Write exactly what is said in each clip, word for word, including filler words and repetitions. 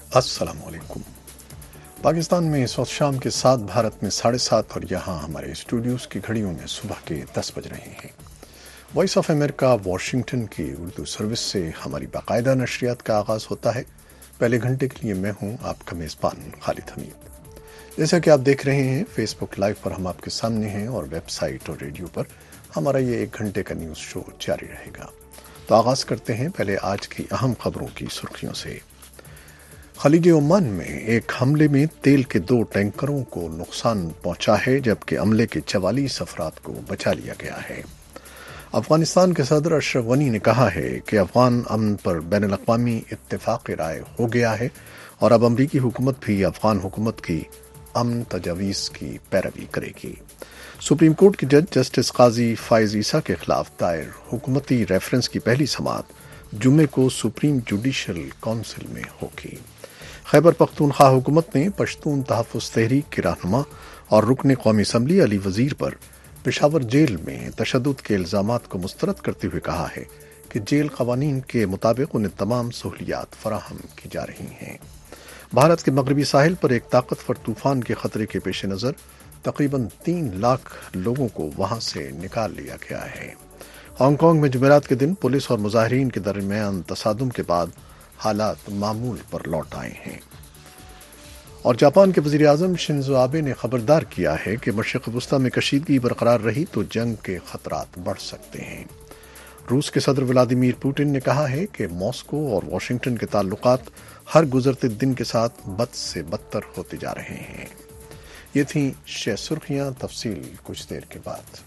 अस्सलाम वालेकुम। पाकिस्तान में इस वक्त शाम के सात, भारत में साढ़े सात और यहाँ हमारे स्टूडियोज़ की घड़ियों में सुबह के दस बज रहे हैं। वॉइस ऑफ अमेरिका वाशिंगटन की उर्दू सर्विस से हमारी बाकायदा नशरियात का आगाज़ होता है। पहले घंटे के लिए मैं हूँ आपका मेज़बान खालिद हमीद। जैसा कि आप देख रहे हैं, फेसबुक लाइव पर हम आपके सामने हैं और वेबसाइट और रेडियो पर हमारा ये एक घंटे का न्यूज़ शो जारी रहेगा। तो आगाज़ करते हैं पहले आज की अहम खबरों की सुर्खियों से। खलीज ओमान में एक हमले में तेल के दो टैंकरों को नुकसान पहुंचा है, जबकि हमले के चवालीस अफराद को बचा लिया गया है। अफगानिस्तान के सदर अशरफ गनी ने कहा है कि अफगान अमन पर बैनुल अक़वामी इत्तेफ़ाक़ राय हो गया है और अब अमरीकी हुकूमत भी अफगान हुकूमत की अमन तजावीज़ की पैरवी करेगी। सुप्रीम कोर्ट के जज जस्टिस काजी फायज ईसा के खिलाफ दायर हुकूमती रेफरेंस की पहली समाअत जुमे को सुप्रीम जुडिशल काउंसिल में होगी। खैबर पख्तूनख्वा हुकूमत ने पश्तून तहफ़्फ़ुज़ तहरीक के रहनुमा और रुकन कौमी असम्बली अली वज़ीर पर पेशावर जेल में तशद्दुद के इल्ज़ामात को मुस्तरद करते हुए कहा है कि जेल क़वानीन के मुताबिक उन्हें तमाम सहूलियात फराहम की जा रही हैं। भारत के मगरबी साहिल पर एक ताकतवर तूफ़ान के खतरे के पेश नज़र तकरीबन तीन लाख लोगों को वहां से निकाल लिया गया है। हांगकांग में जुमेरात के दिन पुलिस और मुजाहिरीन के दरमियान तसादुम के बाद हालात मामूल पर लौट आए हैं। और जापान के वज़ीर आज़म शिंजो आबे ने खबरदार किया है कि मशरिक़ वस्ता में कशीदगी बरकरार रही तो जंग के खतरात बढ़ सकते हैं। रूस के सदर व्लादिमीर पुतिन ने कहा है कि मॉस्को और वाशिंगटन के ताल्लुकात हर गुजरते दिन के साथ बद से बदतर होते जा रहे हैं। ये थी छह सुर्खियां, तफसील कुछ देर के बाद।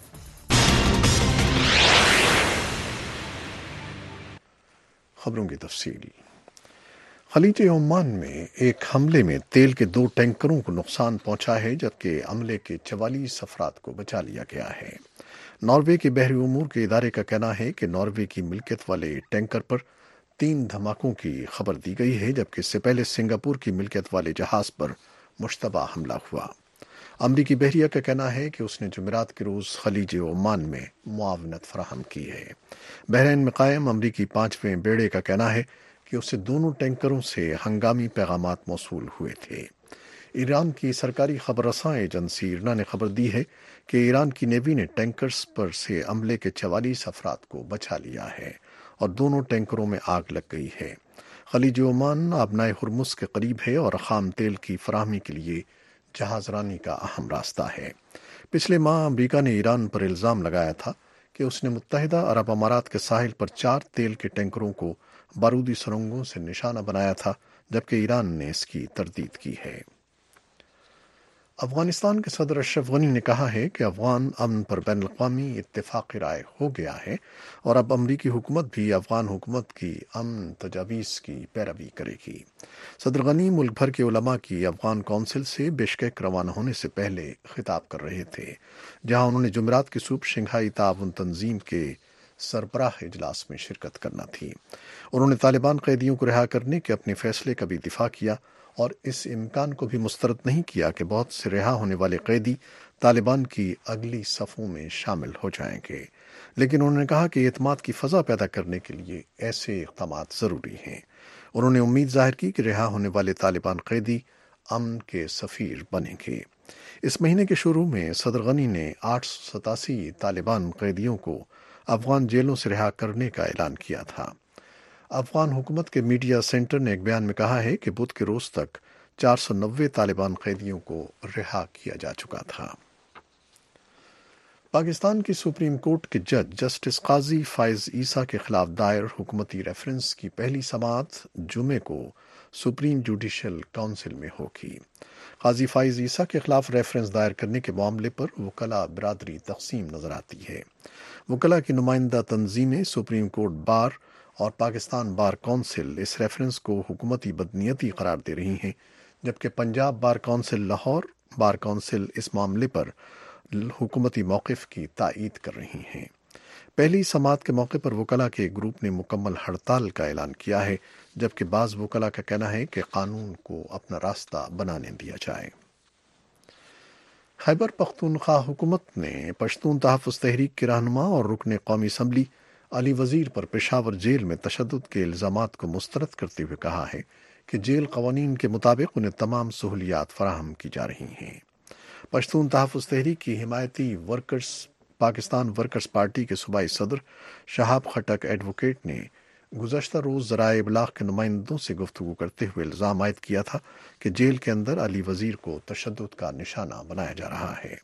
खबरों की तफसील। खलीज ओमान में एक हमले में तेल के दो टैंकरों को नुकसान पहुंचा है, जबकि हमले के चवालीस अफराद को बचा लिया गया है। नॉर्वे के बहरी उमूर के इदारे का कहना है कि नॉर्वे की मिल्कियत वाले टैंकर पर तीन धमाकों की खबर दी गई है, जबकि इससे पहले सिंगापुर की मिल्कियत वाले जहाज पर मुश्तबा हमला हुआ। अमरीकी बहरिया का कहना है कि उसने जुमेरात के रोज़ खलीज ओमान में मुआवनत फराहम की है। बहरीन में कायम अमरीकी पांचवें बेड़े का कहना है कि उससे दोनों टैंकरों से हंगामी पैगामात मौसूल हुए थे। ईरान की सरकारी खबर रसां एजेंसी इरना ने खबर दी है कि ईरान की नेवी ने टैंकर्स पर से हमले के चवालीस अफराद को बचा लिया है और दोनों टैंकरों में आग लग गई है। खलीज ओमान आबनाए हुर्मुज़ के करीब है और खाम तेल की फराहमी के लिए जहाजरानी का अहम रास्ता है। पिछले माह अमरीका ने ईरान पर इल्ज़ाम लगाया था कि उसने मुत्तहिदा अरब अमारात के साहिल पर चार तेल के टैंकरों को बारूदी सुरंगों से निशाना बनाया था, जबकि ईरान ने इसकी तरदीद की है। अफगानिस्तान के सदर अशरफ गनी ने कहा है कि अफगान अमन पर बैनुल अक़वामी इत्तेफ़ाक़ राय हो गया है और अब अमरीकी हुकूमत भी अफगान हुकूमत की अमन तजावीज़ की पैरवी करेगी। सदर गनी मुल्क भर के उलमा की अफगान कौंसिल से बिश्केक रवाना होने से पहले खिताब कर रहे थे, जहां उन्होंने जुमेरात की सुबह शंघाई ताउन तंजीम के सरबराह इजलास में शिरकत करना थी। उन्होंने तालिबान कैदियों को रिहा करने के अपने फैसले का भी दिफा किया और इस इम्कान को भी मुस्तरद नहीं किया कि बहुत से रिहा होने वाले कैदी तालिबान की अगली सफ़ों में शामिल हो जाएंगे। लेकिन उन्होंने कहा कि एतमाद की फ़ज़ा पैदा करने के लिए ऐसे इक़दामात ज़रूरी हैं। उन्होंने उम्मीद ज़ाहिर की कि रिहा होने वाले तालिबान कैदी अमन के सफ़ीर बनेंगे। इस महीने के शुरू में सदर गनी ने आठ सौ सतासी तालिबान कैदियों को अफगान जेलों से रिहा करने का ऐलान किया था। अफगान हुकूमत के मीडिया सेंटर ने एक बयान में कहा है कि बुध के रोज तक चार सौ नब्बे तालिबान कैदियों को रिहा किया जा चुका था। पाकिस्तान की सुप्रीम कोर्ट के जज जस्टिस काजी फायज ईसा के खिलाफ दायर हुकूमती रेफरेंस की पहली समाअत जुमे को सुप्रीम जुडिशल काउंसिल में होगी। काजी फायज ईसा के खिलाफ रेफरेंस दायर करने के मामले पर वकला बिरादरी तकसीम नजर आती है। वकला की नुमाइंदा तंजीमें सुप्रीम कोर्ट बार और पाकिस्तान बार काउंसिल इस रेफरेंस को हुकूमती बदनीयती करार दे रही हैं, जबकि Punjab bar council Lahore bar council इस मामले पर हुकूमती मौक़िफ़ की तायीद कर रही हैं। पहली समाअत के मौके पर वकला के एक ग्रुप ने मुकम्मल हड़ताल का ऐलान किया है, जबकि बाज़ वकला का कहना है कि कानून को अपना रास्ता बनाने दिया जाए। खैबर पख्तूनख्वा हुकूमत ने पश्तून तहफ़्फ़ुज़ तहरीक के रहनुमा और रुकन कौमी असम्बली अली वज़ीर पर पेशावर जेल में तशद्दुद के इल्ज़ामात को मुस्तरद करते हुए कहा है کہ جیل قوانین کے مطابق انہیں تمام سہولیات فراہم کی جا رہی ہیں۔ پشتون تحفظ تحریک کی حمایتی ورکرز پاکستان ورکرز پارٹی کے صوبائی صدر شہاب خٹک ایڈوکیٹ نے گزشتہ روز ذرائع ابلاغ کے نمائندوں سے گفتگو کرتے ہوئے الزام عائد کیا تھا کہ جیل کے اندر علی وزیر کو تشدد کا نشانہ بنایا جا رہا ہے۔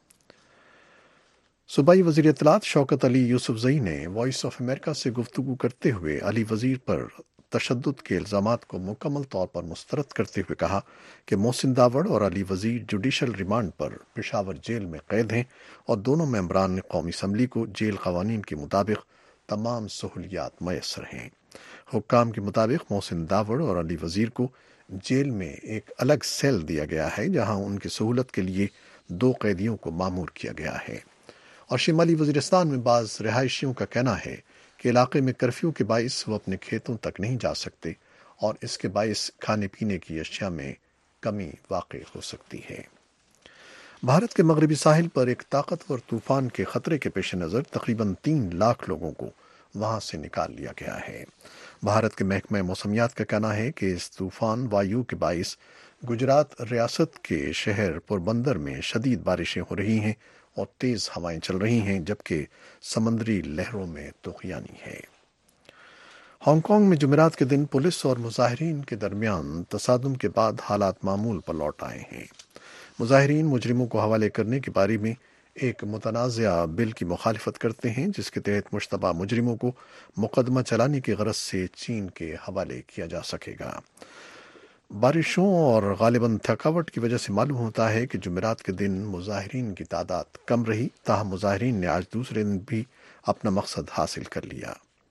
صوبائی وزیر اطلاعات شوکت علی یوسف زئی نے وائس آف امریکہ سے گفتگو کرتے ہوئے علی وزیر پر تشدد کے الزامات کو مکمل طور پر مسترد کرتے ہوئے کہا کہ محسن داوڑ اور علی وزیر جوڈیشل ریمانڈ پر پشاور جیل میں قید ہیں اور دونوں ممبران قومی اسمبلی کو جیل قوانین کے مطابق تمام سہولیات میسر ہیں۔ حکام کے مطابق محسن داوڑ اور علی وزیر کو جیل میں ایک الگ سیل دیا گیا ہے جہاں ان کی سہولت کے لیے دو قیدیوں کو مامور کیا گیا ہے، اور شمالی وزیرستان میں بعض رہائشیوں کا کہنا ہے کہ علاقے میں کرفیو کے باعث وہ اپنے کھیتوں تک نہیں جا سکتے اور اس کے باعث کھانے پینے کی اشیاء میں کمی واقع ہو سکتی ہے۔ بھارت کے مغربی ساحل پر ایک طاقتور طوفان کے خطرے کے پیش نظر تقریباً تین لاکھ لوگوں کو وہاں سے نکال لیا گیا ہے۔ بھارت کے محکمہ موسمیات کا کہنا ہے کہ اس طوفان وایو کے باعث گجرات ریاست کے شہر پوربندر میں شدید بارشیں ہو رہی ہیں اور تیز ہوائیں چل رہی ہیں، جبکہ سمندری لہروں میں طغیانی ہے۔ ہانگ کانگ میں جمعرات کے دن پولیس اور مظاہرین کے درمیان تصادم کے بعد حالات معمول پر لوٹ آئے ہیں۔ مظاہرین مجرموں کو حوالے کرنے کے بارے میں ایک متنازعہ بل کی مخالفت کرتے ہیں جس کے تحت مشتبہ مجرموں کو مقدمہ چلانے کی غرض سے چین کے حوالے کیا جا سکے گا۔ بارشوں اور غالباً تھکاوٹ کی وجہ سے معلوم ہوتا ہے کہ جمعرات کے دن مظاہرین کی تعداد کم رہی، تاہم مظاہرین نے آج دوسرے دن بھی اپنا مقصد حاصل کر لیا۔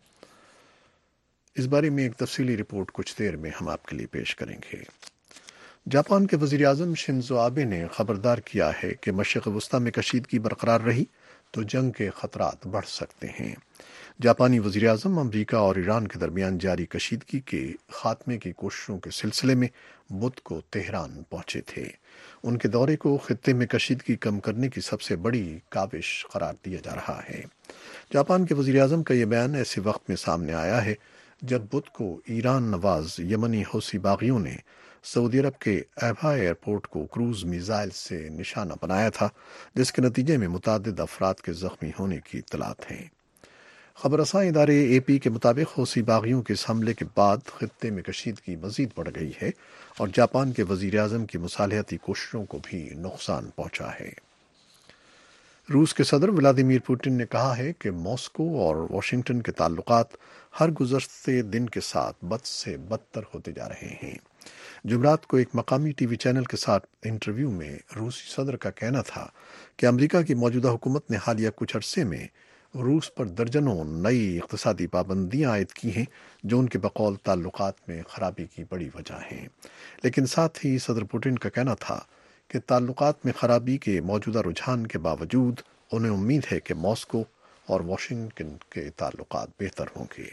اس بارے میں ایک تفصیلی رپورٹ کچھ دیر میں ہم آپ کے لیے پیش کریں گے۔ جاپان کے وزیر اعظم شنزو آبے نے خبردار کیا ہے کہ مشرق وسطی میں کشیدگی برقرار رہی تو جنگ کے خطرات بڑھ سکتے ہیں۔ جاپانی وزیر اعظم امریکہ اور ایران کے درمیان جاری کشیدگی کے خاتمے کی کوششوں کے سلسلے میں بدھ کو تہران پہنچے تھے۔ ان کے دورے کو خطے میں کشیدگی کم کرنے کی سب سے بڑی کاوش قرار دیا جا رہا ہے۔ جاپان کے وزیر اعظم کا یہ بیان ایسے وقت میں سامنے آیا ہے جب بدھ کو ایران نواز یمنی حوثی باغیوں نے سعودی عرب کے ایبھا ایئرپورٹ کو کروز میزائل سے نشانہ بنایا تھا، جس کے نتیجے میں متعدد افراد کے زخمی ہونے کی اطلاعات ہیں۔ خبر رساں ادارے اے پی کے مطابق حوثی باغیوں کے اس حملے کے بعد خطے میں کشیدگی مزید بڑھ گئی ہے اور جاپان کے وزیر اعظم کی مصالحتی کوششوں کو بھی نقصان پہنچا ہے۔ روس کے صدر ولادیمیر پوٹن نے کہا ہے کہ ماسکو اور واشنگٹن کے تعلقات ہر گزرتے دن کے ساتھ بد سے بدتر ہوتے جا رہے ہیں۔ جمعرات کو ایک مقامی ٹی وی چینل کے ساتھ انٹرویو میں روسی صدر کا کہنا تھا کہ امریکہ کی موجودہ حکومت نے حالیہ کچھ عرصے میں روس پر درجنوں نئی اقتصادی پابندیاں عائد کی ہیں جو ان کے بقول تعلقات میں خرابی کی بڑی وجہ ہیں، لیکن ساتھ ہی صدر پوٹن کا کہنا تھا کہ تعلقات میں خرابی کے موجودہ رجحان کے باوجود انہیں امید ہے کہ ماسکو اور واشنگٹن کے تعلقات بہتر ہوں گے۔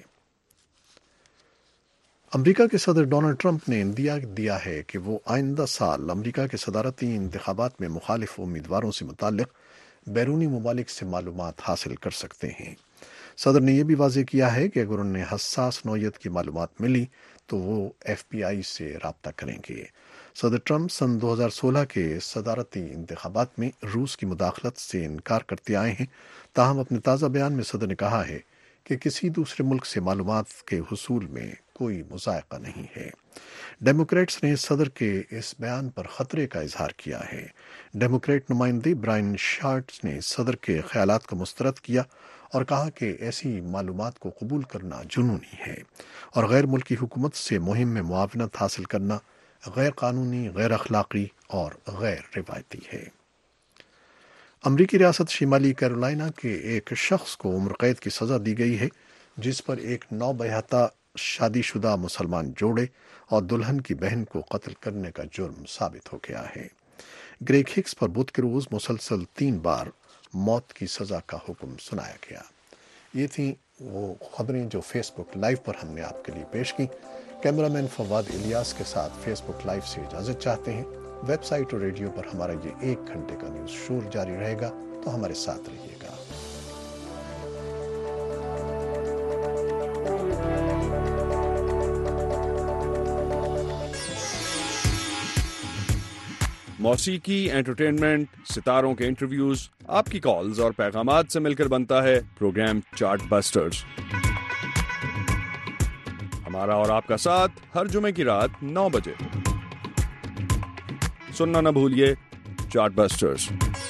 امریکہ کے صدر ڈونلڈ ٹرمپ نے اندیا دیا ہے کہ وہ آئندہ سال امریکہ کے صدارتی انتخابات میں مخالف امیدواروں سے متعلق بیرونی ممالک سے معلومات حاصل کر سکتے ہیں۔ صدر نے یہ بھی واضح کیا ہے کہ اگر انہیں حساس نوعیت کی معلومات ملی تو وہ ایف بی آئی سے رابطہ کریں گے۔ صدر ٹرمپ سن دو ہزار سولہ کے صدارتی انتخابات میں روس کی مداخلت سے انکار کرتے آئے ہیں، تاہم اپنے تازہ بیان میں صدر نے کہا ہے کہ کسی دوسرے ملک سے معلومات کے حصول میں کوئی مذائقہ نہیں ہے۔ ڈیموکریٹس نے صدر کے اس بیان پر خطرے کا اظہار کیا ہے۔ ڈیموکریٹ نمائندے برائن شارٹز نے صدر کے خیالات کو مسترد کیا اور کہا کہ ایسی معلومات کو قبول کرنا جنونی ہے اور غیر ملکی حکومت سے مہم میں معاونت حاصل کرنا غیر قانونی، غیر اخلاقی اور غیر روایتی ہے۔ امریکی ریاست شمالی کیرولائنا کے ایک شخص کو عمر قید کی سزا دی گئی ہے جس پر ایک نوبہتہ شادی شدہ مسلمان جوڑے اور دلہن کی بہن کو قتل کرنے کا جرم ثابت ہو گیا ہے۔ گریگ ہکس پر بدھ کے روز مسلسل تین بار موت کی سزا کا حکم سنایا گیا۔ یہ تھیں وہ خبریں جو فیس بک لائیو پر ہم نے آپ کے لیے پیش کی۔ کیمرامین فواد الیاس کے ساتھ فیس بک لائیو سے اجازت چاہتے ہیں۔ ویب سائٹ اور ریڈیو پر ہمارا یہ ایک گھنٹے کا نیوز شور جاری رہے گا، تو ہمارے ساتھ رہیے گا۔ موسیقی، انٹرٹینمنٹ، ستاروں کے انٹرویوز، آپ کی کالز اور پیغامات سے مل کر بنتا ہے پروگرام چارٹ بسٹرز۔ ہمارا اور آپ کا ساتھ ہر جمعے کی رات نو بجے سننا نہ بھولیے chart busters.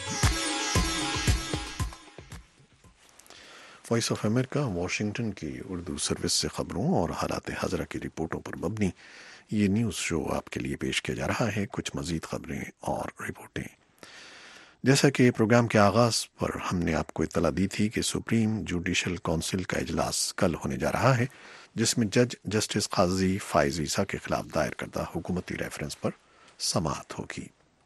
Voice of America Washington کی اردو سروس سے خبروں اور حالات حاضرہ کی رپورٹوں پر مبنی یہ نیوز شو آپ کے لیے پیش کیا جا رہا ہے۔ کچھ مزید خبریں اور رپورٹیں۔ جیسا کہ پروگرام کے آغاز پر ہم نے آپ کو اطلاع دی تھی کہ سپریم جوڈیشل کونسل کا اجلاس کل ہونے جا رہا ہے، جس میں جج جسٹس قاضی فائز عیسیٰ کے خلاف دائر کردہ حکومتی ریفرنس پر سماعت ہوگی۔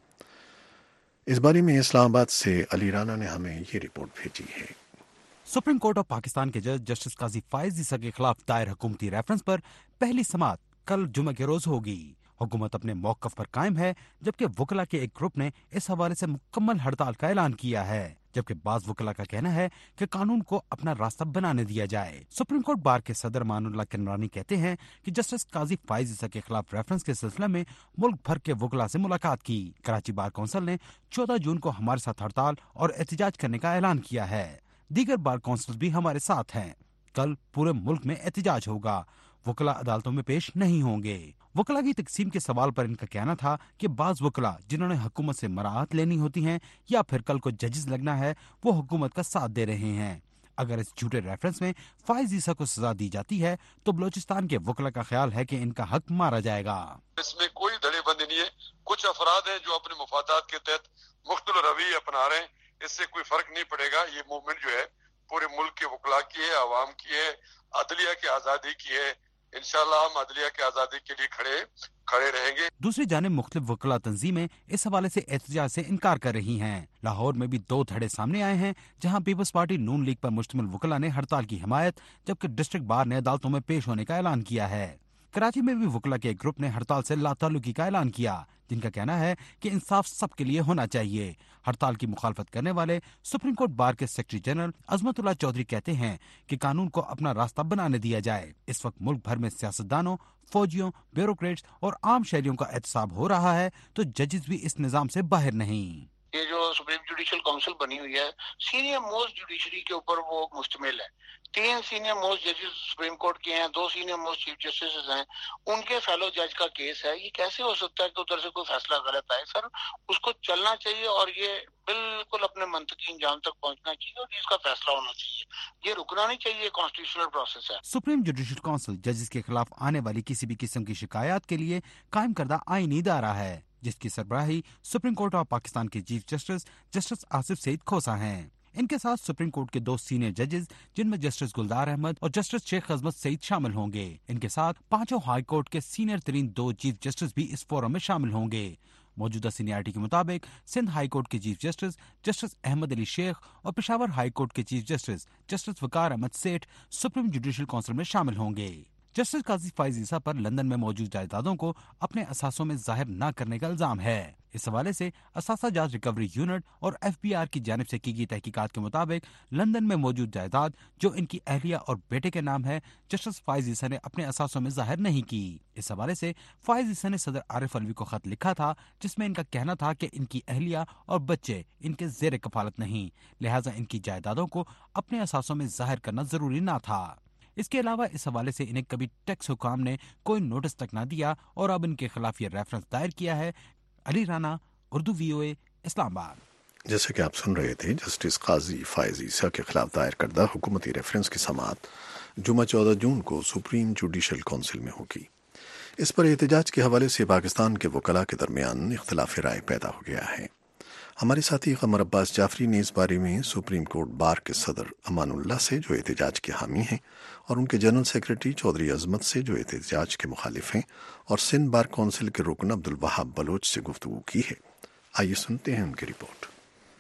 اس بارے میں اسلام آباد سے علی رانا نے ہمیں یہ رپورٹ بھیجی ہے۔ سپریم کورٹ آف پاکستان کے جج جسٹس قاضی فائز عیسیٰ کے خلاف دائر حکومتی ریفرنس پر پہلی سماعت کل جمعہ کے روز ہوگی۔ حکومت اپنے موقف پر قائم ہے، جبکہ وکلا کے ایک گروپ نے اس حوالے سے مکمل ہڑتال کا اعلان کیا ہے، جبکہ بعض وکلا کا کہنا ہے کہ قانون کو اپنا راستہ بنانے دیا جائے۔ سپریم کورٹ بار کے صدر امان اللہ کنرانی کہتے ہیں کہ جسٹس قاضی فائز عیسیٰ کے خلاف ریفرنس کے سلسلے میں ملک بھر کے وکلا سے ملاقات کی۔ کراچی بار کونسل نے چودہ جون کو ہمارے ساتھ ہڑتال اور احتجاج کرنے کا اعلان کیا ہے۔ دیگر بار کونسل بھی ہمارے ساتھ ہیں۔ کل پورے ملک میں احتجاج ہوگا، وکلا عدالتوں میں پیش نہیں ہوں گے۔ وکلا کی تقسیم کے سوال پر ان کا کہنا تھا کہ بعض وکلا جنہوں نے حکومت سے مراعات لینی ہوتی ہیں یا پھر کل کو ججز لگنا ہے، وہ حکومت کا ساتھ دے رہے ہیں۔ اگر اس جھوٹے ریفرنس میں فائز عیسیٰ کو سزا دی جاتی ہے تو بلوچستان کے وکلا کا خیال ہے کہ ان کا حق مارا جائے گا۔ اس میں کوئی دھڑے بندی نہیں ہے۔ کچھ افراد ہیں جو اپنے مفادات کے تحت مختلف رویے اپنا رہے ہیں، اس سے کوئی فرق نہیں پڑے گا۔ یہ موومنٹ جو ہے پورے ملک کے وکلا کی ہے، عوام کی ہے، عدلیہ کی آزادی کی ہے۔ انشاءاللہ ہم عدلیہ کی آزادی کے لیے کھڑے کھڑے رہیں گے۔ دوسری جانب مختلف وکلا تنظیمیں اس حوالے سے احتجاج سے انکار کر رہی ہیں۔ لاہور میں بھی دو دھڑے سامنے آئے ہیں، جہاں پیپلز پارٹی نون لیگ پر مشتمل وکلا نے ہڑتال کی حمایت، جبکہ ڈسٹرکٹ بار نے عدالتوں میں پیش ہونے کا اعلان کیا ہے۔ کراچی میں بھی وکلا کے ایک گروپ نے ہڑتال سے لا تعلقی کا اعلان کیا، جن کا کہنا ہے کہ انصاف سب کے لیے ہونا چاہیے۔ ہڑتال کی مخالفت کرنے والے سپریم کورٹ بار کے سیکرٹری جنرل عظمت اللہ چودھری کہتے ہیں کہ قانون کو اپنا راستہ بنانے دیا جائے۔ اس وقت ملک بھر میں سیاستدانوں، فوجیوں، بیوروکریٹس اور عام شہریوں کا احتساب ہو رہا ہے، تو ججز بھی اس نظام سے باہر نہیں۔ یہ جو سپریم جوڈیشل کونسل بنی ہوئی ہے، سینئر موسٹ جوڈیشری کے اوپر وہ مشتمل ہے۔ تین سینئر موسٹ ججز سپریم کورٹ کے ہیں، دو سینئر موسٹ چیف جسٹس ہیں، ان کے فیلو جج کا کیس ہے۔ یہ کیسے ہو سکتا ہے کہ ادھر سے کوئی فیصلہ غلط آئے؟ سر اس کو چلنا چاہیے اور یہ بالکل اپنے منطقی انجام تک پہنچنا چاہیے اور اس کا فیصلہ ہونا چاہیے، یہ رکنا نہیں چاہیے۔ کانسٹیٹیوشنل پروسیس ہے۔ سپریم جوڈیشل کونسل ججز کے خلاف آنے والی کسی بھی قسم کی شکایات کے لیے قائم کردہ آئینی ادارہ ہے، جس کی سربراہی سپریم کورٹ آف پاکستان کے chief justice justice Asif Saeed Khosa ہیں۔ ان کے ساتھ سپریم کورٹ کے دو سینئر ججز، جن میں جسٹس گلدار احمد اور جسٹس شیخ عظمت سعید شامل ہوں گے۔ ان کے ساتھ پانچوں ہائی کورٹ کے سینئر ترین دو چیف جسٹس بھی اس فورم میں شامل ہوں گے۔ موجودہ سینیارٹی کے مطابق سندھ ہائی کورٹ کے chief justice justice Ahmed Ali Shaikh اور پشاور ہائی کورٹ کے chief justice justice Waqar Ahmed Seth supreme judicial council میں شامل ہوں گے۔ جسٹس قاضی فائز عیسیٰ پر لندن میں موجود جائیدادوں کو اپنے اثاثوں میں ظاہر نہ کرنے کا الزام ہے۔ اس حوالے سے اثاثہ جات ریکوری یونٹ اور ایف بی آر کی جانب سے کی گئی تحقیقات کے مطابق لندن میں موجود جائیداد جو ان کی اہلیہ اور بیٹے کے نام ہے، جسٹس فائز عیسیٰ نے اپنے اثاثوں میں ظاہر نہیں کی۔ اس حوالے سے فائز عیسیٰ نے صدر عارف علوی کو خط لکھا تھا، جس میں ان کا کہنا تھا کہ ان کی اہلیہ اور بچے ان کے زیر کفالت نہیں، لہٰذا ان کی جائیدادوں کو اپنے اثاثوں میں ظاہر کرنا ضروری نہ تھا۔ اس کے علاوہ اس حوالے سے انہیں کبھی ٹیکس حکام نے کوئی نوٹس تک نہ دیا اور اب ان کے خلاف یہ ریفرنس دائر کیا ہے۔ علی رانا، اردو وی او اے، اسلام آباد۔ جیسے کہ آپ سن رہے تھے، جسٹس قاضی فائز عیسیٰ کے خلاف دائر کردہ حکومتی ریفرنس کی سماعت جمعہ چودہ جون کو سپریم جوڈیشل کونسل میں ہوگی۔ اس پر احتجاج کے حوالے سے پاکستان کے وکلاء کے درمیان اختلاف رائے پیدا ہو گیا ہے۔ ہمارے ساتھی قمر عباس جعفری نے اس بارے میں سپریم کورٹ بار کے صدر امان اللہ سے، جو احتجاج کے حامی ہیں، اور ان کے جنرل سیکرٹری چودھری عظمت سے، جو احتجاج کے مخالف ہیں، اور سندھ بار کونسل کے رکن عبدالوہاب بلوچ سے گفتگو کی ہے۔ آئیے سنتے ہیں ان کی رپورٹ۔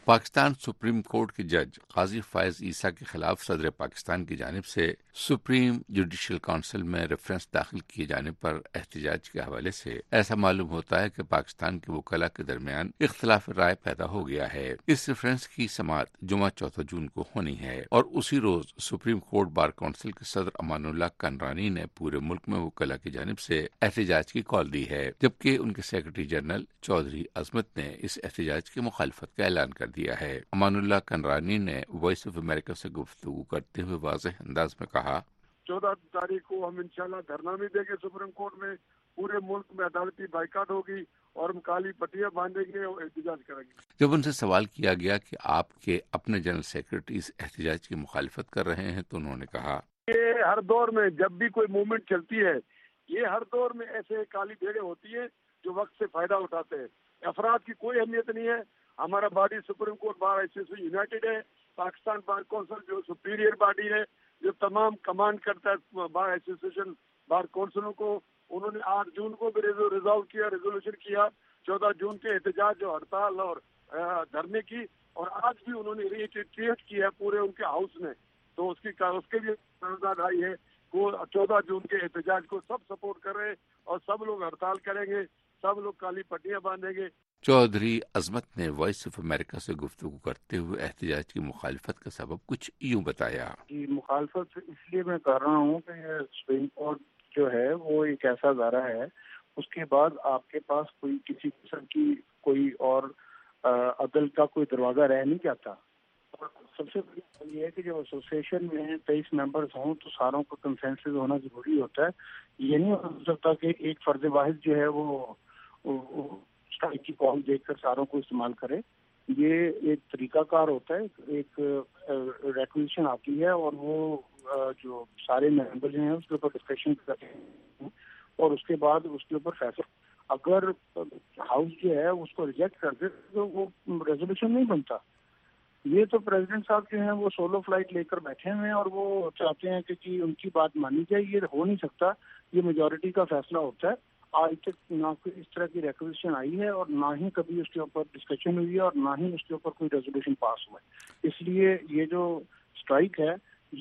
پاکستان سپریم کورٹ کے جج قاضی فائز عیسیٰ کے خلاف صدر پاکستان کی جانب سے سپریم جوڈیشل کونسل میں ریفرنس داخل کیے جانے پر احتجاج کے حوالے سے ایسا معلوم ہوتا ہے کہ پاکستان کے وکلاء کے درمیان اختلاف رائے پیدا ہو گیا ہے۔ اس ریفرنس کی سماعت جمعہ چودہ جون کو ہونی ہے اور اسی روز سپریم کورٹ بار کونسل کے صدر امان اللہ کنرانی نے پورے ملک میں وکلاء کی جانب سے احتجاج کی کال دی ہے، جبکہ ان کے سیکرٹری جنرل چودھری عظمت نے اس احتجاج کی مخالفت کا اعلان کر دیا ہے۔ امان اللہ کنرانی نے وائس آف امریکہ سے گفتگو کرتے ہوئے واضح انداز میں کہا، چودہ تاریخ کو ہم انشاءاللہ دھرنا بھی دیں گے سپریم کورٹ میں، پورے ملک میں عدالتی بائیکاٹ ہوگی اور ہم کالی پٹیاں باندھیں گے اور احتجاج کریں گے۔ جب ان سے سوال کیا گیا کہ آپ کے اپنے جنرل سیکرٹری اس احتجاج کی مخالفت کر رہے ہیں تو انہوں نے کہا، یہ ہر دور میں جب بھی کوئی موومنٹ چلتی ہے، یہ ہر دور میں ایسے کالی بھیڑیں ہوتی ہیں جو وقت سے فائدہ اٹھاتے ہیں۔ افراد کی کوئی اہمیت نہیں ہے، ہمارا باڈی سپریم کورٹ بار ایسوسی یونائٹڈ ہے، پاکستان بار کونسل جو سپیریئر باڈی ہے جو تمام کمانڈ کرتا ہے بار ایسوسیشن بار کونسلوں کو، انہوں نے آٹھ جون کو بھی ریزالو کیا، ریزولوشن کیا چودہ جون کے احتجاج اور ہڑتال اور دھرنے کی، اور آج بھی انہوں نے ریٹریٹ کیا پورے ان کے ہاؤس میں، تو اس کی اس کے بھی قرارداد آئی ہے وہ چودہ جون کے احتجاج کو سب سپورٹ کر رہے ہیں اور سب لوگ ہڑتال کریں گے، سب لوگ کالی پٹیاں باندھیں گے۔ چودھری عظمت نے وائس آف امریکہ سے گفتگو کرتے ہوئے احتجاج کی مخالفت کا سبب کچھ یوں بتایا۔ جی، مخالفت اس لیے میں کر رہا ہوں کہ سپریم کورٹ جو ہے وہ ایک ایسا ادارہ ہے، اس کے بعد آپ کے پاس کوئی کسی قسم کی کوئی اور عدل کا کوئی دروازہ رہ نہیں جاتا۔ اور سب سے بڑی بات یہ ہے کہ جب ایسوسیشن میں تیئیس ممبرز ہوں تو ساروں کو کنسنسس ہونا ضروری ہوتا ہے۔ یہ نہیں ہو سکتا کہ ایک فرد واحد جو ہے وہ اسٹرائک کی کال دیکھ کر ساروں کو استعمال کرے۔ یہ ایک طریقہ کار ہوتا ہے، ایک ریکویزیشن آتی ہے اور وہ جو سارے ممبر ہیں اس کے اوپر ڈسکشن کرتے ہیں اور اس کے بعد اس کے اوپر فیصلہ، اگر ہاؤس جو ہے اس کو ریجیکٹ کر دے تو وہ ریزولوشن نہیں بنتا۔ یہ تو پریزیڈنٹ صاحب جو ہیں وہ سولو فلائٹ لے کر بیٹھے ہوئے ہیں اور وہ چاہتے ہیں کہ ان کی بات مانی جائے، یہ ہو نہیں سکتا، یہ میجورٹی کا فیصلہ ہوتا ہے۔ آج تک نہ کوئی اس طرح کی ریکویزیشن آئی ہے اور نہ ہی کبھی اس کے اوپر ڈسکشن ہوئی ہے اور نہ ہی اس کے اوپر کوئی ریزولوشن پاس ہوا ہے۔ اس لیے یہ جو اسٹرائک ہے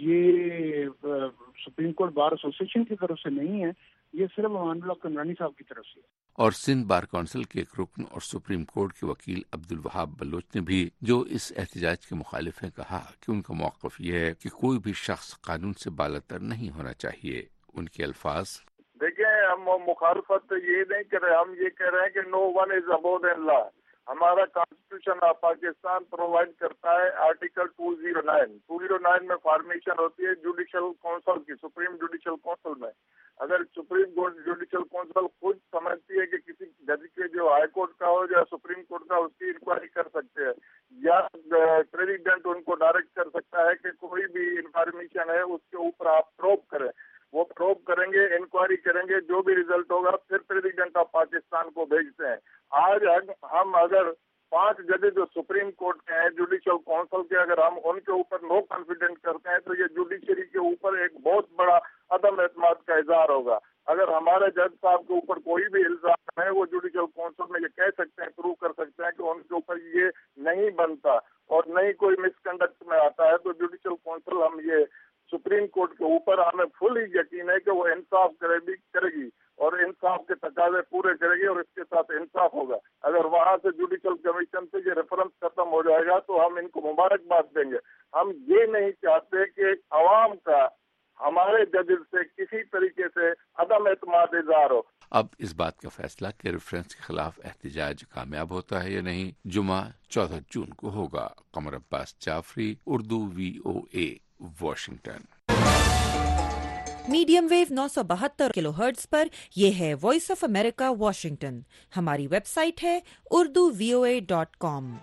یہ سپریم کورٹ بار ایسوسیشن کی طرف سے نہیں ہے، یہ صرف امان اللہ کنرانی صاحب کی طرف سے ہے۔ اور سندھ بار کونسل کے ایک رکن اور سپریم کورٹ کے وکیل عبدالوہاب بلوچ نے بھی جو اس احتجاج کے مخالف ہیں کہا کہ ان کا موقف یہ ہے کہ کوئی بھی شخص قانون سے بالاتر نہیں ہونا چاہیے۔ ان کے الفاظ، دیکھیں ہم مخالفت یہ نہیں کر رہے، ہم یہ کہہ رہے ہیں کہ نو ون از اباؤٹ لا۔ ہمارا کانسٹیٹیوشن آف پاکستان پرووائڈ کرتا ہے article two zero nine two zero nine میں فارمیشن ہوتی ہے جوڈیشل کونسل کی، سپریم جوڈیشل کونسل میں۔ اگر سپریم جوڈیشل کونسل خود سمجھتی ہے کہ کسی جج کے جو ہائی کورٹ کا ہو یا سپریم کورٹ کا، اس کی انکوائری کر سکتے ہیں، یا پریزیڈنٹ ان کو ڈائریکٹ کر سکتا ہے کہ کوئی بھی انفارمیشن ہے اس کے اوپر آپ پروب کریں، وہ پروب کریں گے، انکوائری کریں گے، جو بھی ریزلٹ ہوگا پھر پریزیڈنٹ آف پاکستان کو بھیجتے ہیں۔ آج ہم اگر پانچ ججز جو سپریم کورٹ کے ہیں جوڈیشل کونسل کے، اگر ہم ان کے اوپر نو کانفیڈنٹ کرتے ہیں تو یہ جوڈیشری کے اوپر ایک بہت بڑا عدم اعتماد کا اظہار ہوگا۔ اگر ہمارے جج صاحب کے اوپر کوئی بھی الزام ہے وہ جوڈیشل کونسل میں یہ کہہ سکتے ہیں، پروو کر سکتے ہیں کہ ان کے اوپر یہ نہیں بنتا اور نہیں کوئی مس کنڈکٹ میں آتا ہے، تو جوڈیشل کونسل ہم یہ سپریم کورٹ کے اوپر ہمیں فل ہی یقین ہے کہ وہ انصاف کرے بھی کرے گی اور انصاف کے تقاضے پورے کرے گی اور اس کے ساتھ انصاف ہوگا۔ اگر وہاں سے جوڈیشل کمیشن سے یہ ریفرنس ختم ہو جائے گا تو ہم ان کو مبارکباد دیں گے۔ ہم یہ نہیں چاہتے کہ عوام کا ہمارے ججز سے کسی طریقے سے عدم اعتماد اظہار ہو۔ اب اس بات کا فیصلہ کہ ریفرنس کے خلاف احتجاج کامیاب ہوتا ہے یا نہیں جمعہ چودہ جون کو ہوگا۔ Qamar Abbas Jafri, Urdu V O A, Washington. Medium wave نو سو بہتر کلو ہرٹز پر یہ ہے وائس آف امریکہ واشنگٹن۔ ہماری ویب سائٹ ہے Urdu V O A dot com.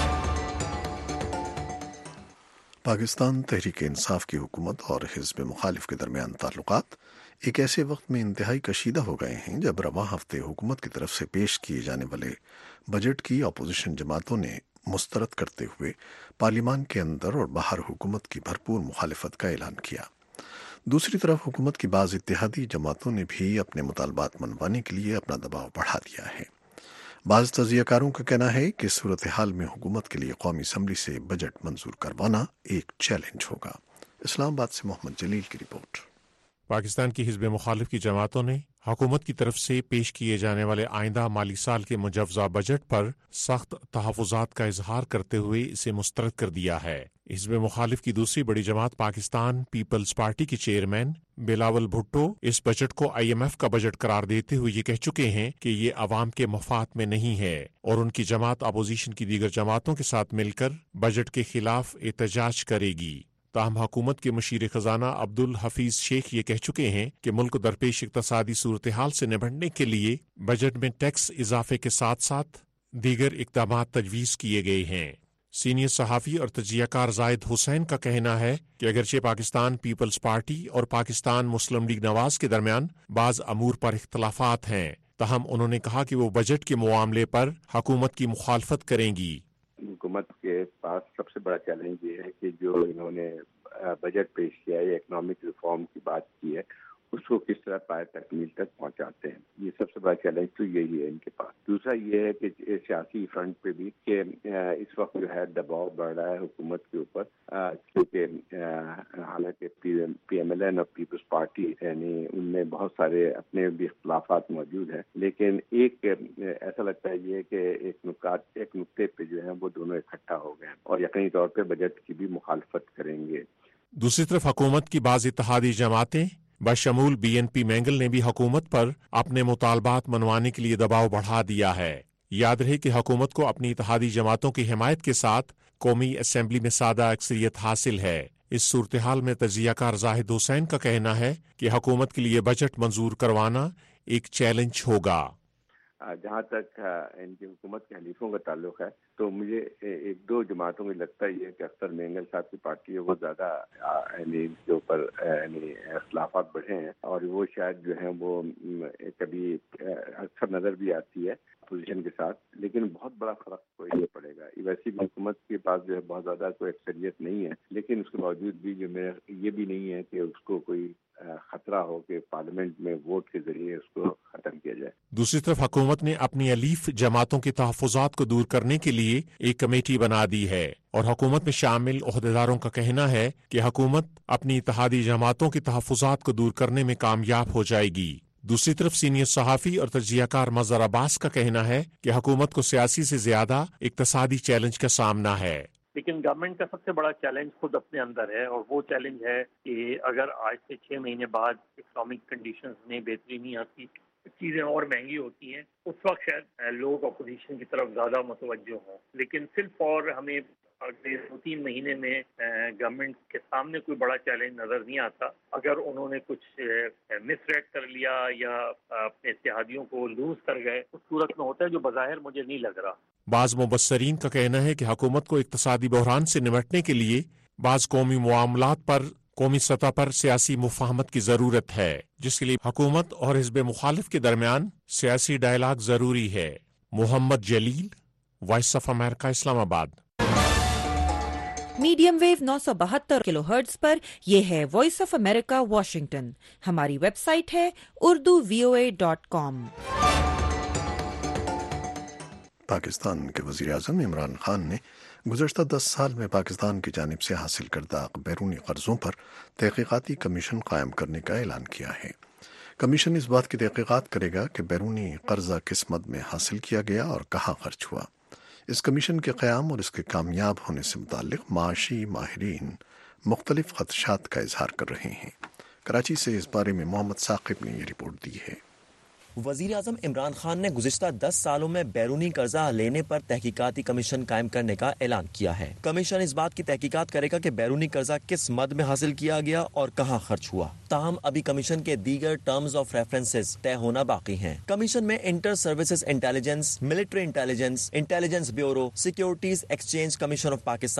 Pakistan Tehreek Insaf کی حکومت اور حزب مخالف کے درمیان تعلقات ایک ایسے وقت میں انتہائی کشیدہ ہو گئے ہیں جب رواں ہفتے حکومت کی طرف سے پیش کیے جانے والے بجٹ کی اپوزیشن جماعتوں نے مسترد کرتے ہوئے پارلیمان کے اندر اور باہر حکومت کی بھرپور مخالفت کا اعلان کیا۔ دوسری طرف حکومت کی بعض اتحادی جماعتوں نے بھی اپنے مطالبات منوانے کے لیے اپنا دباؤ بڑھا دیا ہے۔ بعض تجزیہ کاروں کا کہنا ہے کہ صورتحال میں حکومت کے لیے قومی اسمبلی سے بجٹ منظور کروانا ایک چیلنج ہوگا۔ اسلام آباد سے محمد جلیل کی رپورٹ۔ پاکستان کی حزب مخالف کی جماعتوں نے حکومت کی طرف سے پیش کیے جانے والے آئندہ مالی سال کے مجوزہ بجٹ پر سخت تحفظات کا اظہار کرتے ہوئے اسے مسترد کر دیا ہے۔ حزب مخالف کی دوسری بڑی جماعت پاکستان پیپلز پارٹی کے چیئرمین بلاول بھٹو اس بجٹ کو آئی ایم ایف کا بجٹ قرار دیتے ہوئے یہ کہہ چکے ہیں کہ یہ عوام کے مفاد میں نہیں ہے، اور ان کی جماعت اپوزیشن کی دیگر جماعتوں کے ساتھ مل کر بجٹ کے خلاف احتجاج کرے گی۔ تاہم حکومت کے مشیر خزانہ عبدالحفیظ شیخ یہ کہہ چکے ہیں کہ ملک درپیش اقتصادی صورتحال سے نمٹنے کے لیے بجٹ میں ٹیکس اضافے کے ساتھ ساتھ دیگر اقدامات تجویز کیے گئے ہیں۔ سینئر صحافی اور تجزیہ کار زاہد حسین کا کہنا ہے کہ اگرچہ پاکستان پیپلز پارٹی اور پاکستان مسلم لیگ نواز کے درمیان بعض امور پر اختلافات ہیں، تاہم انہوں نے کہا کہ وہ بجٹ کے معاملے پر حکومت کی مخالفت کریں گی۔ حکومت کے پاس سب سے بڑا چیلنج یہ ہے کہ جو انہوں نے بجٹ پیش کیا ہے، اکنامک ریفارم کی بات کی ہے، اس کو کس طرح پائے تکمیل تک پہنچاتے ہیں۔ یہ سب سے بڑا چیلنج تو یہی ہے ان کے پاس۔ دوسرا یہ ہے کہ سیاسی فرنٹ پہ بھی کہ اس وقت جو ہے دباؤ بڑھ رہا ہے حکومت کے اوپر، کیونکہ حالانکہ پی ایم ایل این اور پیپلز پارٹی یعنی ان میں بہت سارے اپنے بھی اختلافات موجود ہیں، لیکن ایک ایسا لگتا ہے یہ کہ ایک نکات ایک نقطے پہ جو ہے وہ دونوں اکٹھا ہو گئے اور یقینی طور پہ بجٹ کی بھی مخالفت کریں گے۔ دوسری طرف حکومت کی بعض اتحادی جماعتیں بشمول بی این پی مینگل نے بھی حکومت پر اپنے مطالبات منوانے کے لیے دباؤ بڑھا دیا ہے۔ یاد رہے کہ حکومت کو اپنی اتحادی جماعتوں کی حمایت کے ساتھ قومی اسمبلی میں سادہ اکثریت حاصل ہے۔ اس صورتحال میں تجزیہ کار زاہد حسین کا کہنا ہے کہ حکومت کے لیے بجٹ منظور کروانا ایک چیلنج ہوگا۔ جہاں تک ان کی حکومت کے حلیفوں کا تعلق ہے تو مجھے ایک دو جماعتوں میں لگتا ہے یہ کہ اختر مینگل صاحب کی پارٹی ہے وہ زیادہ یعنی کے اوپر یعنی اختلافات بڑھے ہیں، اور وہ شاید جو ہیں وہ کبھی اکثر نظر بھی آتی ہے اپوزیشن کے ساتھ، لیکن بہت بڑا فرق کوئی نہیں پڑے گا۔ ویسی بھی حکومت کے پاس جو ہے بہت زیادہ کوئی اکثریت نہیں ہے، لیکن اس کے باوجود بھی جو میں یہ بھی نہیں ہے کہ اس کو کوئی خطرہ ہو کہ پارلیمنٹ میں ووٹ کے ذریعے اس کو ختم کیا جائے۔ دوسری طرف حکومت نے اپنی الیف جماعتوں کے تحفظات کو دور کرنے کے لیے ایک کمیٹی بنا دی ہے، اور حکومت میں شامل عہدیداروں کا کہنا ہے کہ حکومت اپنی اتحادی جماعتوں کے تحفظات کو دور کرنے میں کامیاب ہو جائے گی۔ دوسری طرف سینئر صحافی اور تجزیہ کار مظہر عباس کا کہنا ہے کہ حکومت کو سیاسی سے زیادہ اقتصادی چیلنج کا سامنا ہے، لیکن گورنمنٹ کا سب سے بڑا چیلنج خود اپنے اندر ہے، اور وہ چیلنج ہے کہ اگر آج سے چھ مہینے بعد اکنامک کنڈیشنز میں بہتری نہیں آتی، چیزیں اور مہنگی ہوتی ہیں، اس وقت شاید لوگ اپوزیشن کی طرف زیادہ متوجہ ہوں۔ لیکن صرف اور ہمیں اگلے دو تین مہینے میں گورنمنٹ کے سامنے کوئی بڑا چیلنج نظر نہیں آتا۔ اگر انہوں نے کچھ مس ریڈ کر لیا یا اپنے اتحادیوں کو لوز کر گئے، اس صورت میں ہوتا ہے جو بظاہر مجھے نہیں لگ رہا۔ بعض مبصرین کا کہنا ہے کہ حکومت کو اقتصادی بحران سے نمٹنے کے لیے بعض قومی معاملات پر قومی سطح پر سیاسی مفاہمت کی ضرورت ہے، جس کے لیے حکومت اور حزب مخالف کے درمیان سیاسی ڈائلاگ ضروری ہے۔ محمد جلیل، وائس آف امریکہ، اسلام آباد۔ میڈیم ویو نو سو بہتر کلو ہرٹز پر یہ ہے وائس آف امریکہ واشنگٹن۔ ہماری ویب سائٹ ہے Urdu V O A dot com. Pakistan کے وزیر اعظم عمران خان نے گزشتہ دس سال میں پاکستان کی جانب سے حاصل کردہ بیرونی قرضوں پر تحقیقاتی کمیشن قائم کرنے کا اعلان کیا ہے۔ کمیشن اس بات کی تحقیقات کرے گا کہ بیرونی قرضہ کس مد میں حاصل کیا گیا اور کہاں خرچ ہوا۔ اس کمیشن کے قیام اور اس کے کامیاب ہونے سے متعلق معاشی ماہرین مختلف خدشات کا اظہار کر رہے ہیں۔ کراچی سے اس بارے میں محمد ثاقب نے یہ رپورٹ دی ہے۔ وزیر اعظم عمران خان نے گزشتہ دس سالوں میں بیرونی قرضہ لینے پر تحقیقاتی کمیشن قائم کرنے کا اعلان کیا ہے۔ کمیشن اس بات کی تحقیقات کرے گا کہ بیرونی قرضہ کس مد میں حاصل کیا گیا اور کہاں خرچ ہوا۔ تاہم ابھی کمیشن کے دیگر ٹرمز آف ریفرنسز طے ہونا باقی ہیں۔ کمیشن میں inter services intelligence, military intelligence, intelligence bureau, securities exchange commission of Pakistan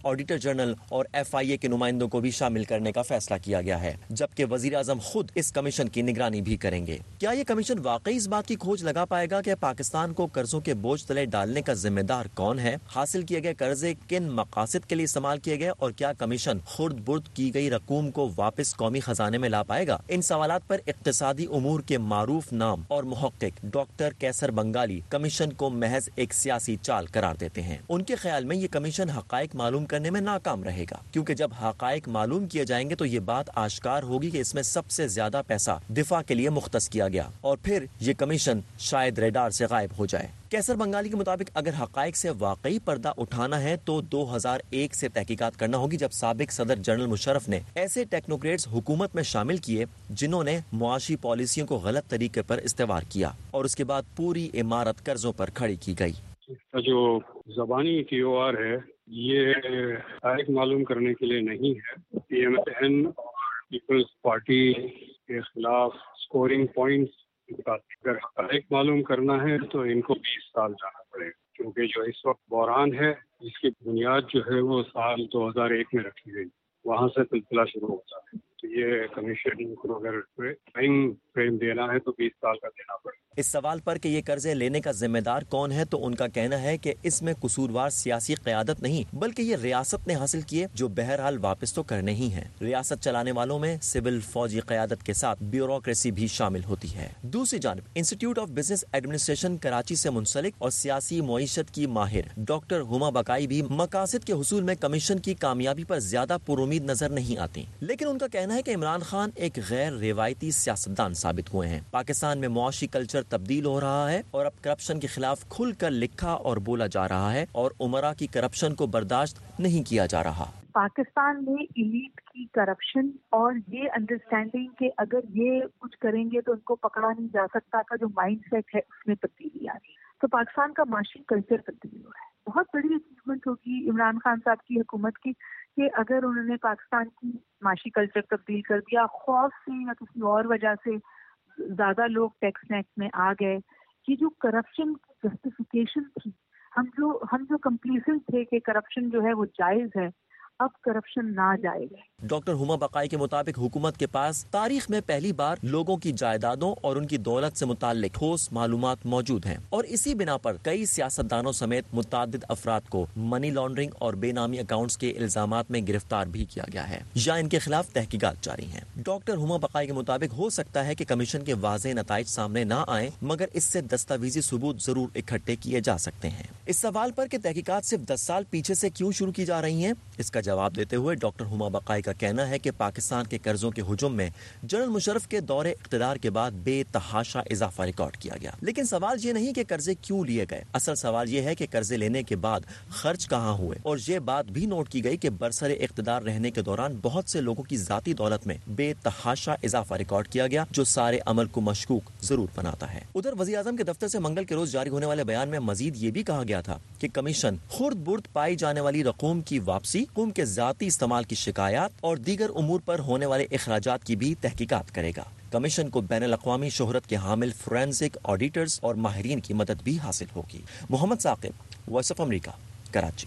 auditor general और एफ आई ए के नुमाइंदों को भी शामिल करने का फैसला किया गया है, जबकि वजीर आजम खुद इस कमीशन की निगरानी भी करेंगे। क्या ये कमीशन वाकई इस बात की खोज लगा पाएगा कि पाकिस्तान को कर्जों के बोझ तले डालने का जिम्मेदार कौन है, हासिल किए गए कर्जे किन मकासद के लिए इस्तेमाल किए गए और क्या कमीशन खुर्द बुर्द की गई रकूम को वापस कौमी खजाने में ला पाएगा? इन सवालात पर इक्तिसादी उमूर के मारूफ नाम और मुहक्किक डॉक्टर कैसर बंगाली कमीशन को महज एक सियासी चाल करार देते हैं। उनके ख्याल में ये कमीशन हकायक मालूम करने में नाकाम रहेगा, क्योंकि जब हकायक मालूम किए जाएंगे तो ये बात आश्कार होगी कि इसमें सबसे ज्यादा पैसा दिफा के लिए मुख्तस किया गया और फिर ये कमीशन शायद रेडार से गायब हो जाए। कैसर बंगाली के मुताबिक अगर हकायक से वाकई पर्दा उठाना है तो दो हज़ार एक से तहकीकात करना होगी, जब साबिक सदर जनरल मुशर्रफ ने ऐसे टेक्नोक्रेट्स हुकूमत में शामिल किए जिन्होंने मुआशी पॉलिसियों को गलत तरीके पर इस्तेमाल किया और उसके बाद पूरी इमारत कर्जों पर खड़ी की गई। इसका जो ज़बानी टी ओ आर है ये हकायक मालूम करने के लिए नहीं है। पी एम एन और पीपल्स पार्टी के खिलाफ स्कोरिंग पॉइंट्स, अगर हकायक मालूम करना है तो इनको बीस साल जाना पड़ेगा, क्योंकि जो इस वक्त बहरान है जिसकी बुनियाद जो है वो साल दो हज़ार एक में रखी गई, वहाँ से सिलसिला शुरू होता है। तो ये कमीशन को अगर टाइम फ्रेम देना है तो बीस साल का देना पड़ेगा। इस सवाल पर कि ये कर्जे लेने का जिम्मेदार कौन है तो उनका कहना है कि इसमें कसूरवार सियासी क़यादत नहीं बल्कि ये रियासत ने हासिल किए, जो बहरहाल वापस तो करने ही हैं। रियासत चलाने वालों में सिविल फौजी क़यादत के साथ ब्यूरोक्रेसी भी शामिल होती है। दूसरी जानिब institute of business administration Karachi से मुंसलिक और सियासी मईशत की माहिर डॉक्टर हुमा बकाई भी मकासद के हुसूल में कमीशन की कामयाबी पर ज्यादा पुरुमीद नजर नहीं आती, लेकिन उनका कहना है कि इमरान खान एक गैर रिवायती सियासतदान साबित हुए हैं। पाकिस्तान में मुआशी कल्चर तब्दील हो रहा है और अब करप्शन के खिलाफ खुलकर लिखा और बोला जा रहा है और उमरा की करप्शन को बर्दाश्त नहीं किया जा रहा। पाकिस्तान में इलीट की करप्शन और ये अंडरस्टैंडिंग कि अगर ये कुछ करेंगे तो उनको पकड़ा नहीं जा सकता का जो माइंडसेट है उसमें तब्दीली आ रही है। तो पाकिस्तान का माशी कल्चर तब्दील हो रहा है। बहुत बड़ी अचीवमेंट होगी इमरान खान साहब की हुकूमत की कि अगर उन्होंने पाकिस्तान की माशी कल्चर तब्दील कर दिया। खौफ से या किसी और वजह से ज्यादा लोग टैक्स नेट में आ गए कि जो करप्शन की जस्टिफिकेशन थी, हम जो हम जो कंप्लीसेंट थे कि करप्शन जो है वो जायज है, अब करप्शन ना जाएगा। डॉक्टर हुमा बकाई के मुताबिक हुकूमत के पास तारीख में पहली बार लोगों की जायदादों और उनकी दौलत से मुताल्लिक ठोस मालूमात मौजूद हैं और इसी बिना पर कई सियासतदानों समेत मुतअद्दिद अफराद को मनी लॉन्ड्रिंग और बेनामी अकाउंट्स के इल्जामात में गिरफ्तार भी किया गया है या इनके खिलाफ तहकीकात जारी है। डॉक्टर हुमा बकाई के मुताबिक हो सकता है कि कमीशन के वाज़ेह नताइज सामने न आए, मगर इससे दस्तावेजी सबूत जरूर इकट्ठे किए जा सकते हैं। इस सवाल पर कि तहकीकात सिर्फ दस साल पीछे से क्यों शुरू की जा रही है, इसका जवाब देते हुए डॉक्टर हुमा बकाई का कहना है कि पाकिस्तान के कर्जों के हुजूम में जनरल मुशर्रफ के दौरे इख्तिदार के बाद बेतहाशा इजाफा रिकॉर्ड किया गया। लेकिन सवाल ये नहीं कि कर्जे क्यों लिए गए, असल सवाल ये है कि कर्जे लेने के बाद खर्च कहाँ हुए। और ये बात भी नोट की गई कि बरसरे इख्तिदार रहने के दौरान बहुत से लोगों की जाती दौलत में बेतहाशा इजाफा रिकॉर्ड किया गया, जो सारे अमल को मशकूक जरूर बनाता है। उधर वज़ीर आज़म के दफ्तर से मंगल के रोज जारी होने वाले बयान में मजीद ये भी कहा गया था कि कमीशन खुर्द बुर्द पाई जाने वाली रकूम की वापसी, रकूम के जाती इस्तेमाल की शिकायत और दीगर उमूर पर होने वाले इखराजात की भी तहकीकात करेगा। कमीशन को बैनुल अक़वामी शोहरत के हामिल फोरेंसिक ऑडिटर्स और माहिरीन की मदद भी हासिल होगी। Mohammad Saqib, voice of America, Karachi.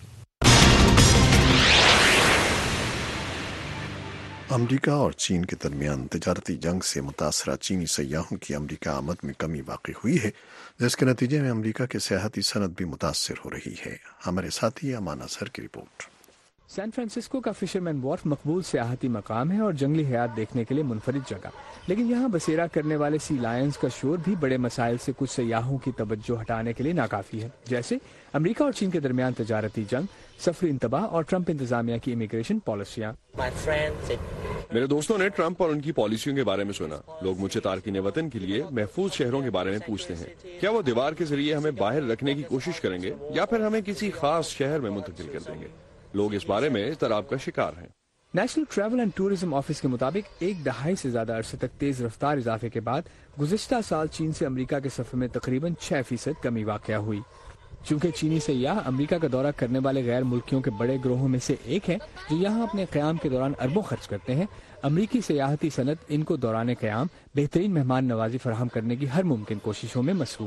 अमरीका और चीन के दरमियान तजारती जंग से मुतासरा चीनी सयाहों की अमरीका आमद में कमी वाक़ई हुई है, जिसके नतीजे में अमरीका की सियाहती सनत भी मुतासर हो रही है। हमारे साथी अमान असहर की रिपोर्ट। सैन फ्रांसिस्को का फिशरमैन वॉर्फ मकबूल सियाहती मकाम है और जंगली हयात देखने के लिए मुनफरिद जगह, लेकिन यहाँ बसेरा करने वाले सी लायंस का शोर भी बड़े मसाइल से कुछ सयाहों की तवज्जो हटाने के लिए नाकाफी है, जैसे अमेरिका और चीन के दरमियान तजारती जंग, सफरी इंतबाह और ट्रंप इंतजामिया की इमिग्रेशन पॉलिसियाँ। मेरे दोस्तों ने ट्रंप और उनकी पॉलिसियों के बारे में सुना। लोग मुझसे तारकीन वतन के लिए महफूज शहरों के बारे में पूछते हैं। क्या वो दीवार के जरिए हमें बाहर रखने की कोशिश करेंगे या फिर हमें किसी खास शहर में मुंतकिल कर देंगे? लोग इस बारे में इस्तराब का शिकार हैं। National travel and tourism office के मुताबिक एक दहाई से ज्यादा अरसे तक तेज रफ्तार इजाफे के बाद गुज़िश्ता साल चीन से अमेरिका के सफर में तकरीबन छह फीसद कमी वाक़या हुई। चूँकि चीनी सयाह अमेरिका का दौरा करने वाले गैर मुल्कियों के बड़े ग्रोहों में से एक है जो यहाँ अपने क़याम के दौरान अरबों खर्च करते हैं, अमरीकी सयाहती सनत इनको दौरान क़याम बेहतरीन मेहमान नवाजी फराहम करने की हर मुमकिन कोशिशों में मसरूफ है।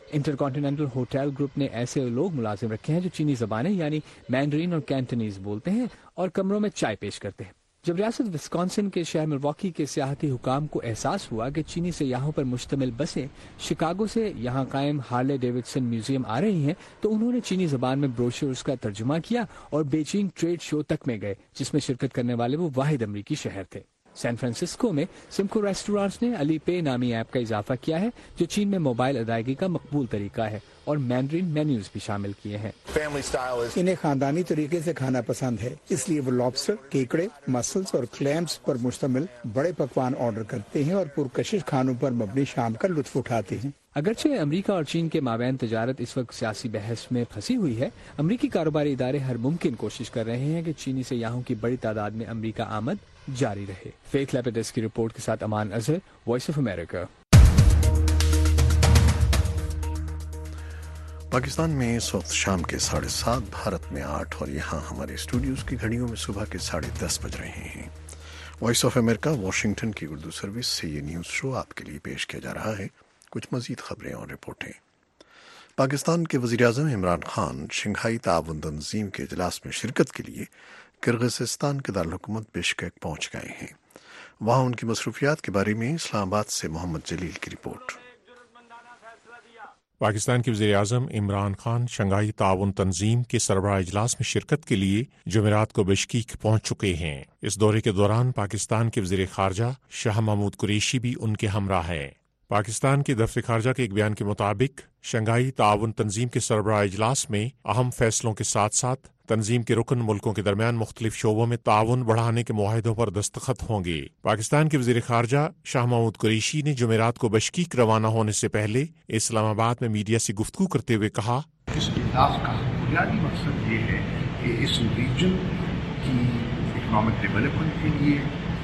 इंटर कॉन्टिनेंटल होटल ग्रुप ने ऐसे लोग मुलाजिम रखे हैं जो चीनी जबानें यानी मैंडरीन और कैंटनीज बोलते हैं और कमरों में चाय पेश करते हैं। जब रियासत विस्कॉन्सिन के शहर मिल्वॉकी के सियाहती हुकाम को एहसास हुआ कि चीनी सयाहों पर मुश्तमिल बसें शिकागो से यहाँ कायम हार्ले डेविडसन म्यूजियम आ रही हैं, तो उन्होंने चीनी जबान में ब्रोशर्स का तर्जुमा किया और बीजिंग ट्रेड शो तक में गए, जिसमें शिरकत करने वाले वो वाहिद अमरीकी शहर थे। सैन फ्रांसिस्को में सिमको रेस्टोरेंट्स ने अली पे नामी ऐप का इजाफा किया है, जो चीन में मोबाइल अदायगी का मकबूल तरीका है, और मैंडरीन मेन्यूज भी शामिल किए हैं। इन्हें खानदानी तरीके से खाना पसंद है, इसलिए वो लॉबस्टर, केकड़े, मसल्स और क्लैम्स पर मुश्तमिल बड़े पकवान ऑर्डर करते हैं और पुरकशिश खानों पर मबनी शाम का लुत्फ उठाते हैं। अगरचे अमेरिका और चीन के माबैन तजारत इस वक्त सियासी बहस में फंसी हुई है, अमेरिकी कारोबारी इदारे हर मुमकिन कोशिश कर रहे हैं कि चीनी सयाहों की बड़ी तादाद में अमेरिका आमद जारी रहे। फेथ लेपिडस की रिपोर्ट के साथ Aman Azhar, voice of America. Pakistan में इस वक्त शाम के साढ़े सात, भारत में आठ और यहाँ हमारे स्टूडियोज की घड़ियों में सुबह के साढ़े दस बज रहे हैं। वॉइस ऑफ अमेरिका वाशिंगटन की उर्दू सर्विस से ये न्यूज़ शो आपके लिए पेश किया जा रहा है। कुछ मजीद खबरें और रिपोर्टें। पाकिस्तान के वज़ीर-ए-आज़म इमरान खान शंघाई ताउन तंजीम के इजलास में शिरकत के लिए किर्गिस्तान के दारुल हुकूमत बिश्केक पहुंच गए हैं। वहां उनकी मसरूफियात के बारे में इस्लामाबाद से मोहम्मद जलील की रिपोर्ट। पाकिस्तान के वज़ीर-ए-आज़म इमरान खान शंघाई ताउन तंजीम के सरबराह इजलास में शिरकत के लिए जुमेरात को बिश्केक पहुंच चुके हैं। इस दौरे के दौरान पाकिस्तान के वज़ीर खारजा शाह महमूद कुरैशी भी उनके हमरा हैं। पाकिस्तान के दफ्तर खारजा के एक बयान के मुताबिक शंघाई ताउन तंजीम के सरबराह इजलास में अहम फैसलों के साथ साथ तंजीम के रुकन मुल्कों के दरमियान मुख्तलिफ शोबों में ताउन बढ़ाने के मुआहिदों पर दस्तखत होंगे। पाकिस्तान के वज़ीर खारजा शाह महमूद कुरैशी ने जुमेरात को बिश्केक रवाना होने से पहले इस्लामाबाद में मीडिया से गुफ्तगू करते हुए कहा, इस इजलास का बुनियादी मकसद ये है कि इस रीजन की इकनॉमिक डेवलपमेंट के लिए,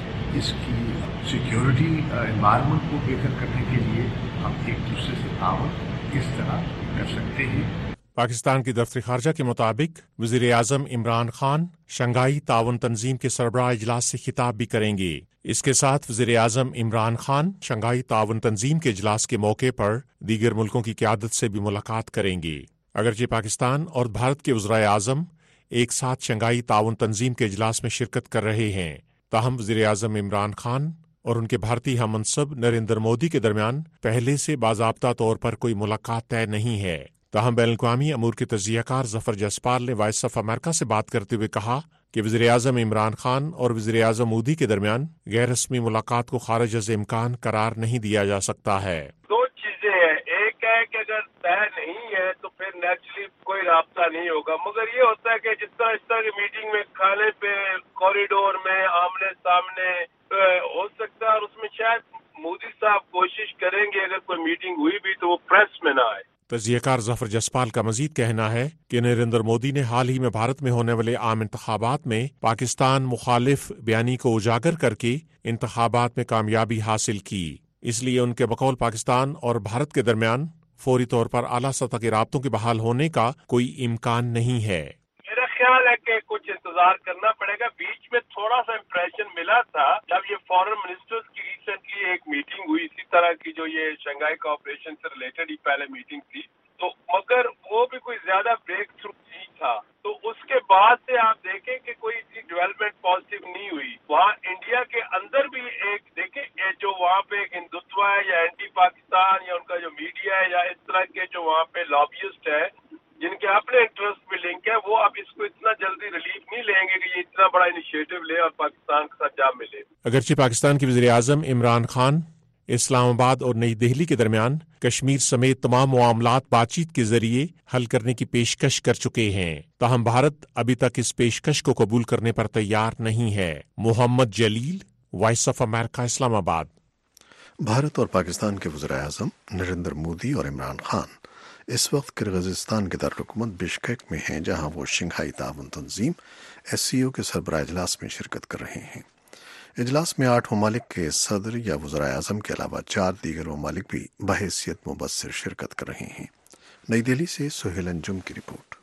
इसकी सिक्योरिटी एनवायरनमेंट को बेहतर करने के लिए हम एक दूसरे से ताउन किस तरह कर सकते हैं। पाकिस्तान की दफ्तर खारजा के मुताबिक वज़ीर आज़म इमरान खान शंघाई ताउन तंजीम के सरबराह इजलास से खिताब भी करेंगे। इसके साथ वज़ीर आज़म इमरान खान शंघाई ताउन तंजीम के इजलास के मौके पर दीगर मुल्कों की क़यादत से भी मुलाकात करेंगे। अगरचे पाकिस्तान और भारत के वज़राए आज़म एक साथ शंघाई ताउन तंजीम के इजलास में शिरकत कर रहे हैं, ताहम वज़ीर आज़म इमरान खान और उनके भारतीय हममनसब नरेंद्र मोदी के दरमियान पहले से बाज़ाब्ता तौर पर कोई मुलाकात तय नहीं है। ताहम बैनुल-अक़वामी अमूर के तजियाकार जफर जसपाल ने वॉइस ऑफ अमेरिका से बात करते हुए कहा कि वज़ीर आज़म इमरान खान और वज़ीर आज़म मोदी के दरमियान गैर रस्मी मुलाकात को खारिज अज़ इम्कान करार नहीं दिया जा सकता है। दो चीजें हैं, एक है कि अगर तय नहीं है तो फिर नेचुरली कोई राब्ता नहीं होगा, मगर ये होता है कि जिस तरह इस तरह की मीटिंग में खाने पे कॉरिडोर में आमने सामने हो सकता है, और उसमें शायद मोदी साहब कोशिश करेंगे अगर कोई मीटिंग हुई भी तो वो प्रेस में ना आए। तजियाकार जफर जसपाल का मजीद कहना है कि नरेंद्र मोदी ने हाल ही में भारत में होने वाले आम इंतखाबात में पाकिस्तान मुखालिफ बयानी को उजागर करके इंतखाबात में कामयाबी हासिल की, इसलिए उनके बकौल पाकिस्तान और भारत के दरमियान फौरी तौर पर आला सतह के राब्तों के बहाल होने का कोई इम्कान नहीं है। मेरा ख्याल है कि कुछ इंतजार करना पड़ेगा। बीच में थोड़ा सा इम्प्रेशन मिला था जब ये फॉरेन मिनिस्टर्स की रिसेंटली एक मीटिंग हुई इसी तरह की, जो ये शंघाई कोऑपरेशन से रिलेटेड ही पहले मीटिंग थी, तो मगर वो भी कोई ज्यादा ब्रेक थ्रू नहीं था। तो उसके बाद से आप देखें कि कोई डेवलपमेंट पॉजिटिव नहीं हुई। वहाँ इंडिया के अंदर भी एक देखें जो वहाँ पे एक हिंदुत्व है या एंटी पाकिस्तान या उनका जो मीडिया है या इस तरह के जो वहाँ पे लॉबियस्ट है जिनके अपने इंटरेस्ट में लिंक है, वो अब इसको इतना जल्दी रिलीफ नहीं लेंगे कि ये इतना बड़ा इनिशिएटिव ले और पाकिस्तान के साथ जा मिले। अगरचे पाकिस्तान के वज़ीर आज़म इमरान खान इस्लामाबाद और नई दिल्ली के दरमियान कश्मीर समेत तमाम मामलात बातचीत के जरिए हल करने की पेशकश कर चुके हैं, ताहम भारत अभी तक इस पेशकश को कबूल करने पर तैयार नहीं है। Mohammad Jalil, voice of America, Islamabad. Bharat और पाकिस्तान के वज़ीर आज़म नरेंद्र मोदी और इमरान खान इस वक्त किर्गिस्तान के दारुल हुकूमत बिश्केक में हैं, जहां वो शंघाई ताउन तंजीम एस सी ओ के सरबराह इजलास में शिरकत कर रहे हैं। इजलास में आठ ममालिक के सदर या वज़राए आज़म के अलावा चार दीगर ममालिक भी बहैसियत मुबस्सिर शिरकत कर रहे हैं। नई दिल्ली से सुहेल अंजुम की रिपोर्ट।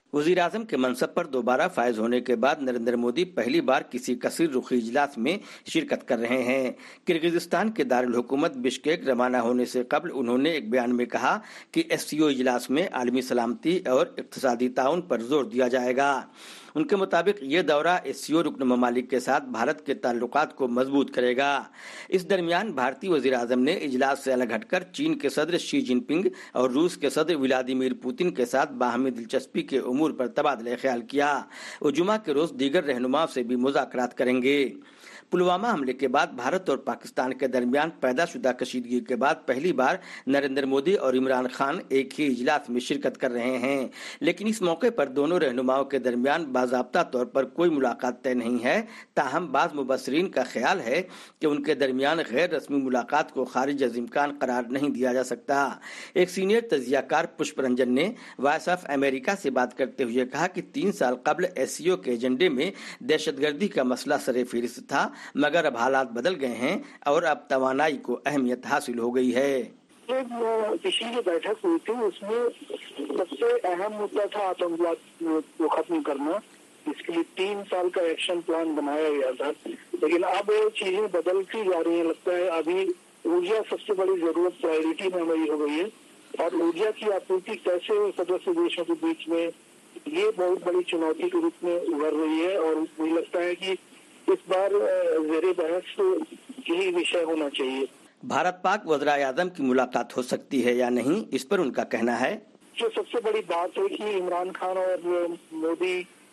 वज़ीर आज़म के मनसब पर दोबारा फायज होने के बाद नरेंद्र मोदी पहली बार किसी कसीर रुखी इजलास में शिरकत कर रहे हैं। किर्गिज़स्तान के दारुल हुकूमत बिश्केक रवाना होने से कबल उन्होंने एक बयान में कहा कि एस सी ओ इजलास में आलमी सलामती और इक़्तिसादी ताउन पर जोर दिया जाएगा। उनके मुताबिक ये दौरा एस सी ओ रुकन ममालिक के साथ भारत के ताल्लुकात को मजबूत करेगा। इस दरमियान भारतीय वज़ीर आज़म ने इजलास से अलग हटकर चीन के सदर शी जिनपिंग और रूस के सदर व्लादिमीर पुतिन के साथ बाहमी दिलचस्पी के उमूर पर तबादला ख्याल किया। वो जुमा के रोज दीगर रहनुमाओं से भी मुज़ाकरात करेंगे। पुलवामा हमले के बाद भारत और पाकिस्तान के दरमियान पैदाशुदा कशीदगी के बाद पहली बार नरेंद्र मोदी और इमरान खान एक ही इजलास में शिरकत कर रहे हैं, लेकिन इस मौके पर दोनों रहनुमाओं के दरमियान बाज़ाब्ता तौर पर कोई मुलाकात तय नहीं है। ताहम बाज़ मुबस्सरीन का ख्याल है कि उनके दरमियान गैर रस्मी मुलाकात को खारिज अज़ इम्कान करार नहीं दिया जा सकता। एक सीनियर तजियाकार पुष्प रंजन ने वॉइस ऑफ अमेरिका से बात करते हुए कहा कि तीन साल कबल एस सी ओ के एजेंडे में दहशतगर्दी का मसला सरे फहरिस्त था, मगर अब हालात बदल गए हैं और अब तवानाई को अहमियत हासिल हो गई है। पिछली जो बैठक हुई थी उसमें सबसे अहम मुद्दा था आतंकवाद को खत्म करना, इसके लिए तीन साल का एक्शन प्लान बनाया गया था। लेकिन अब चीजें बदलती जा रही हैं। लगता है अभी ऊर्जा सबसे बड़ी जरूरत प्रायोरिटी में हमारी हो गई है और ऊर्जा की आपूर्ति कैसे सदस्य देशों के बीच में ये बहुत बड़ी चुनौती के रूप में उभर रही है। और मुझे लगता है कि इस बार ज़ेरे बहस यही विषय होना चाहिए। भारत पाक वज़ीर आज़म की मुलाकात हो सकती है या नहीं, इस पर उनका कहना है जो सबसे बड़ी बात है कि इमरान खान और मोदी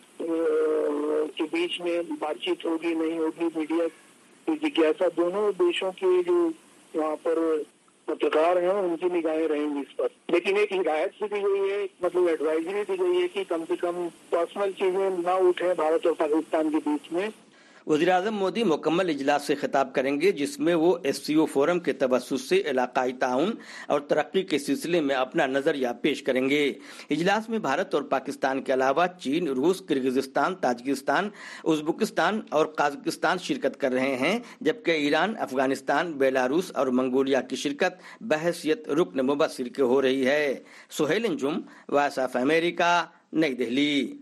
के बीच में बातचीत होगी नहीं होगी, मीडिया की जिज्ञासा दोनों देशों के जो वहाँ पर पत्रकार हैं उनकी निगाहें रहेंगी इस पर। लेकिन एक हिदायत भी दी गई है, मतलब एडवाइजरी दी गई है कि कम से कम पर्सनल चीजें ना उठे भारत और पाकिस्तान के बीच में। वज़ीर आज़म मोदी मुकम्मल इजलास से खिताब करेंगे, जिसमें वो एस सी ओ फोरम के तवस्सुस से इलाकाई ताउन और तरक्की के सिलसिले में अपना नजरिया पेश करेंगे। इजलास में भारत और पाकिस्तान के अलावा चीन, रूस, किर्गिज़स्तान, ताजिकिस्तान, उज़्बेकिस्तान और कजाकिस्तान शिरकत कर रहे हैं, जबकि ईरान, अफगानिस्तान, बेलारूस और मंगोलिया की शिरकत बहैसियत रुकन मुबस्सिर के हो रही है। Suhail Anjum, voice of America, New Delhi.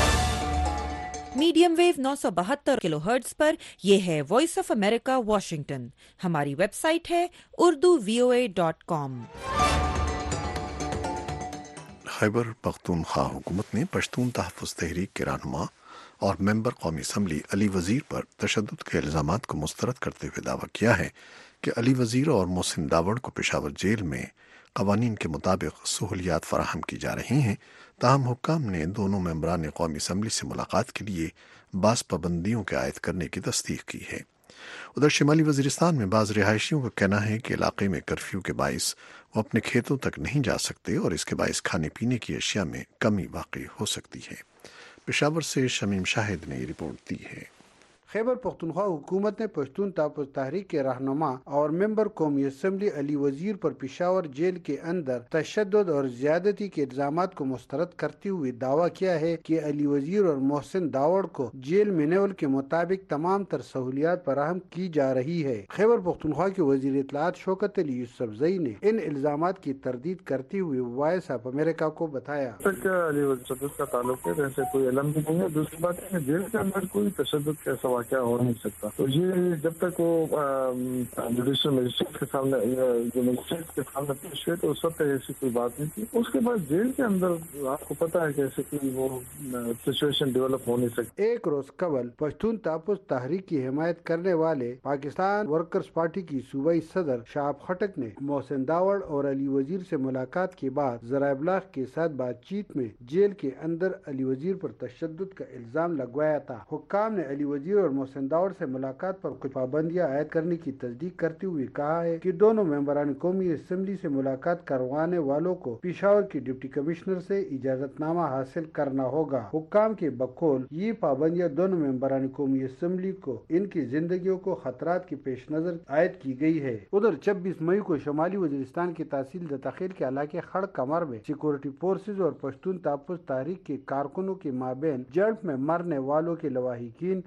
Medium wave नौ सौ बहत्तर किलो हर्ट्ज पर यह है वॉइस ऑफ अमेरिका वाशिंगटन। हमारी वेबसाइट है Urdu V O A dot com. Khyber Pakhtunkhwa हुकूमत ने पश्तून तहफ़्फ़ुज़ तहरीक के रहनुमा और मेंबर कौमी असम्बली अली वज़ीर पर तशद्दुद के इल्ज़ामात को मुस्तरद करते हुए दावा किया है कि अली वज़ीर और मोहसिन दावड़ को पेशावर जेल में क़वानीन के मुताबिक सहूलियात फराहम की जा रही हैं। ताहम हुक्काम ने दोनों मेंबरान कौमी असम्बली से मुलाकात के लिए बास पाबंदियों के आयद करने की तस्दीक की है। उधर शिमाली वज़ीरिस्तान में बाज़ रिहायशियों का कहना है कि इलाके में कर्फ्यू के बाइस वो अपने खेतों तक नहीं जा सकते और इसके बाइस खाने पीने की अशिया में कमी वाक़ई हो सकती है। पेशावर से शमीम शाहिद ने ये रिपोर्ट दी है। खैबर पख्तूनख्वा हुकूमत ने पश्तून तहफ़्फ़ुज़ तहरीक के रहनुमा और मेंबर कौमी असम्बली अली वज़ीर पर पेशावर जेल के अंदर तशद्दुद और ज़्यादती के इल्ज़ामात को मुस्तरद करते हुए दावा किया है कि अली वज़ीर और मोहसिन दावड़ को जेल मैनुअल के मुताबिक तमाम तर सहूलियात फराहम की जा रही है। खैबर पख्तूनख्वा के वज़ीर इत्तलाआत शौकत अली यूसुफ़ज़ई ने इन इल्ज़ामात की तरदीद करते हुए वॉइस ऑफ अमेरिका को बताया का ताल्लुक है, वैसे कोई इल्म भी नहीं है। दूसरी बात है जेल के अंदर कोई तशद्दुद कैसा क्या हो नहीं सकता। तो ये जब तक वो जुडिशल मजिस्ट्रेट के सामने जो मजिस्ट्रेट के सामने पेश हुए तो उस वक्त ऐसी कोई बात नहीं थी। उसके बाद जेल के अंदर आपको पता है कैसे कि वो सिचुएशन डेवलप हो नहीं सकती। एक रोज कबल पश्तून तहफ़्फ़ुज़ तहरीक की हिमायत करने वाले पाकिस्तान वर्कर्स पार्टी की सूबाई सदर शाहब खटक ने मोहसिन दावड़ और अली वज़ीर से मुलाकात के बाद ज़राए इब्लाग के साथ बातचीत में जेल के अंदर अली वज़ीर पर तशद्दुद का इल्जाम लगवाया था। हुक्काम ने अली वज़ीर और मोहसिन दावड़ से मुलाकात पर कुछ पाबंदियां आयद करने की तस्दीक करते हुए कहा है कि दोनों मेंबरान कौमी असम्बली से मुलाकात करवाने वालों को पेशावर की डिप्टी कमिश्नर से इजाजतनामा हासिल करना होगा। हुक्काम के बकौल ये पाबंदियां दोनों मेंबरान कौमी असम्बली को इनकी जिंदगियों को खतरात के पेश नजर आयद की गई है। उधर छब्बीस मई को शुमाली वज़ीरिस्तान की तहसील दताखिल के इलाके खड़ कमर में सिक्योरिटी फोर्सेज और पश्तून तहफ़्फ़ुज़ तहरीक के कारकुनों के माबेन जड़ में मरने वालों के लवाहिकीन और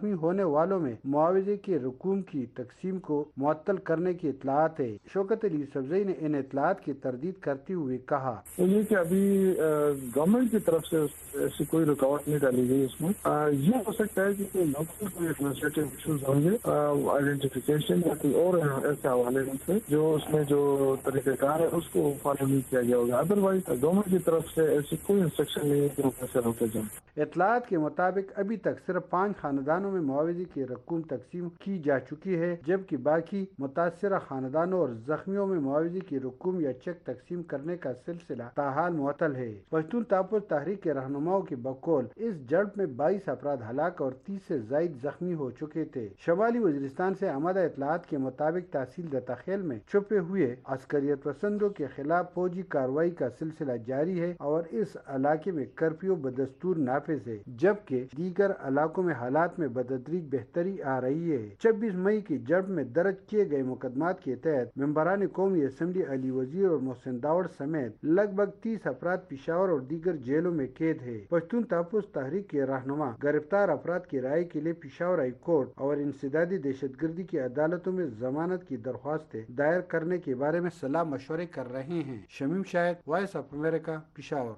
زخمی ہونے والوں میں معاوضے کے رقوم کی تقسیم کو معطل کرنے کی اطلاعات ہے۔ شوکت علی یوسفزئی نے ان اطلاعات کی تردید کرتے ہوئے کہا یہ کہ ابھی گورنمنٹ کی طرف سے ایسی کوئی رکاوٹ نہیں ڈالی گئی اس میں، یہ ہو سکتا ہے کہ کوئی لوکل کوئی ایڈمنسٹریٹو ایشوز ہوں گے، آئیڈینٹیفیکیشن یا کوئی اور ایسے حوالے سے جو اس میں جو طریقہ کار ہے اس کو فالو نہیں کیا گیا ہوگا۔ ادروائز گورنمنٹ کی طرف سے ایسی کوئی انسٹرکشن نہیں ہے کہ وہ کیسے روکے جائیں۔ اطلاعات کے مطابق ابھی تک صرف پانچ خاندانوں میں معاوضے کی رقم تقسیم کی جا چکی ہے، جبکہ باقی متاثرہ خاندانوں اور زخمیوں میں معاوضے کی رقم یا چیک تقسیم کرنے کا سلسلہ تاحال معطل ہے۔ پشتون تحفظ تحریک کے رہنماؤں کے بقول اس جھڑپ میں بائیس افراد ہلاک اور تیس سے زائد زخمی ہو چکے تھے۔ شمالی وزیرستان سے آمدہ اطلاعات کے مطابق تحصیل دتاخیل میں چھپے ہوئے عسکریت پسندوں کے خلاف فوجی کارروائی کا سلسلہ جاری ہے اور اس علاقے میں کرفیو بدستور نافذ ہے، جبکہ دیگر علاقوں میں حالات میں بتدریج بہتری آ رہی ہے۔ چھبیس مئی کی جھڑپ میں درج کیے گئے مقدمات کے تحت ممبران قومی اسمبلی علی وزیر اور محسن داوڑ سمیت لگ بھگ تیس افراد پشاور اور دیگر جیلوں میں قید ہے۔ پشتون تحفظ تحریک کے رہنما گرفتار افراد کی رائے کے لیے پشاور ہائی کورٹ اور انسدادی دہشت گردی کی عدالتوں میں ضمانت کی درخواستیں دائر کرنے کے بارے میں صلاح مشورے کر رہے ہیں۔ Shamim Shahid, voice of America, Peshawar.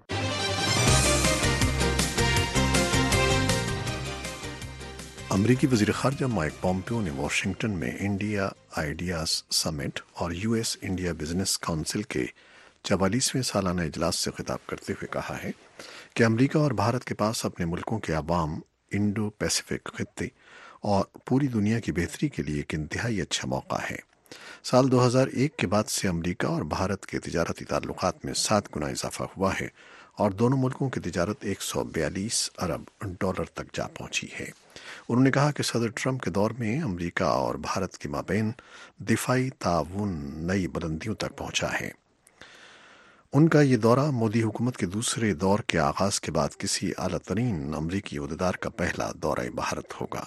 امریکی وزیر خارجہ مائک پومپیو نے واشنگٹن میں انڈیا آئیڈیاز سمٹ اور U S India business council کے چوالیسویں سالانہ اجلاس سے خطاب کرتے ہوئے کہا ہے کہ امریکہ اور بھارت کے پاس اپنے ملکوں کے عوام، انڈو پیسفک خطے اور پوری دنیا کی بہتری کے لیے ایک انتہائی اچھا موقع ہے۔ سال دو ہزار ایک کے بعد سے امریکہ اور بھارت کے تجارتی تعلقات میں سات گنا اضافہ ہوا ہے اور دونوں ملکوں کی تجارت ایک سو بیالیس ارب ڈالر تک جا پہنچی ہے۔ انہوں نے کہا کہ صدر ٹرمپ کے دور میں امریکہ اور بھارت کے مابین دفاعی تعاون نئی بلندیوں تک پہنچا ہے۔ ان کا یہ دورہ مودی حکومت کے دوسرے دور کے آغاز کے بعد کسی اعلیٰ ترین امریکی عہدیدار کا پہلا دورہ بھارت ہوگا۔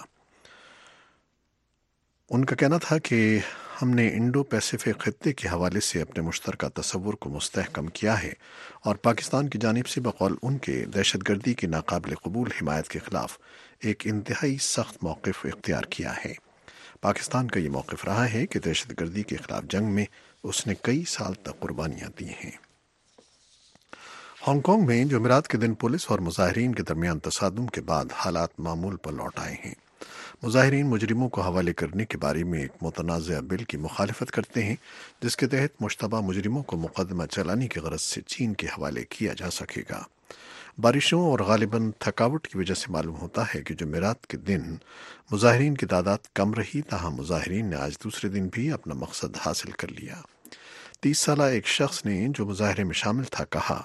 ان کا کہنا تھا کہ ہم نے انڈو پیسفک خطے کے حوالے سے اپنے مشترکہ تصور کو مستحکم کیا ہے اور پاکستان کی جانب سے بقول ان کے دہشت گردی کی ناقابل قبول حمایت کے خلاف ایک انتہائی سخت موقف اختیار کیا ہے۔ پاکستان کا یہ موقف رہا ہے کہ دہشت گردی کے خلاف جنگ میں اس نے کئی سال تک قربانیاں دی ہیں۔ ہانگ کانگ میں جمعرات کے دن پولیس اور مظاہرین کے درمیان تصادم کے بعد حالات معمول پر لوٹ آئے ہیں۔ مظاہرین مجرموں کو حوالے کرنے کے بارے میں ایک متنازع بل کی مخالفت کرتے ہیں جس کے تحت مشتبہ مجرموں کو مقدمہ چلانے کی غرض سے چین کے حوالے کیا جا سکے گا۔ بارشوں اور غالباً تھکاوٹ کی وجہ سے معلوم ہوتا ہے کہ جمعرات کے دن مظاہرین کی تعداد کم رہی، تاہم مظاہرین نے آج دوسرے دن بھی اپنا مقصد حاصل کر لیا۔ تیس سالہ ایک شخص نے جو مظاہرے میں شامل تھا کہا،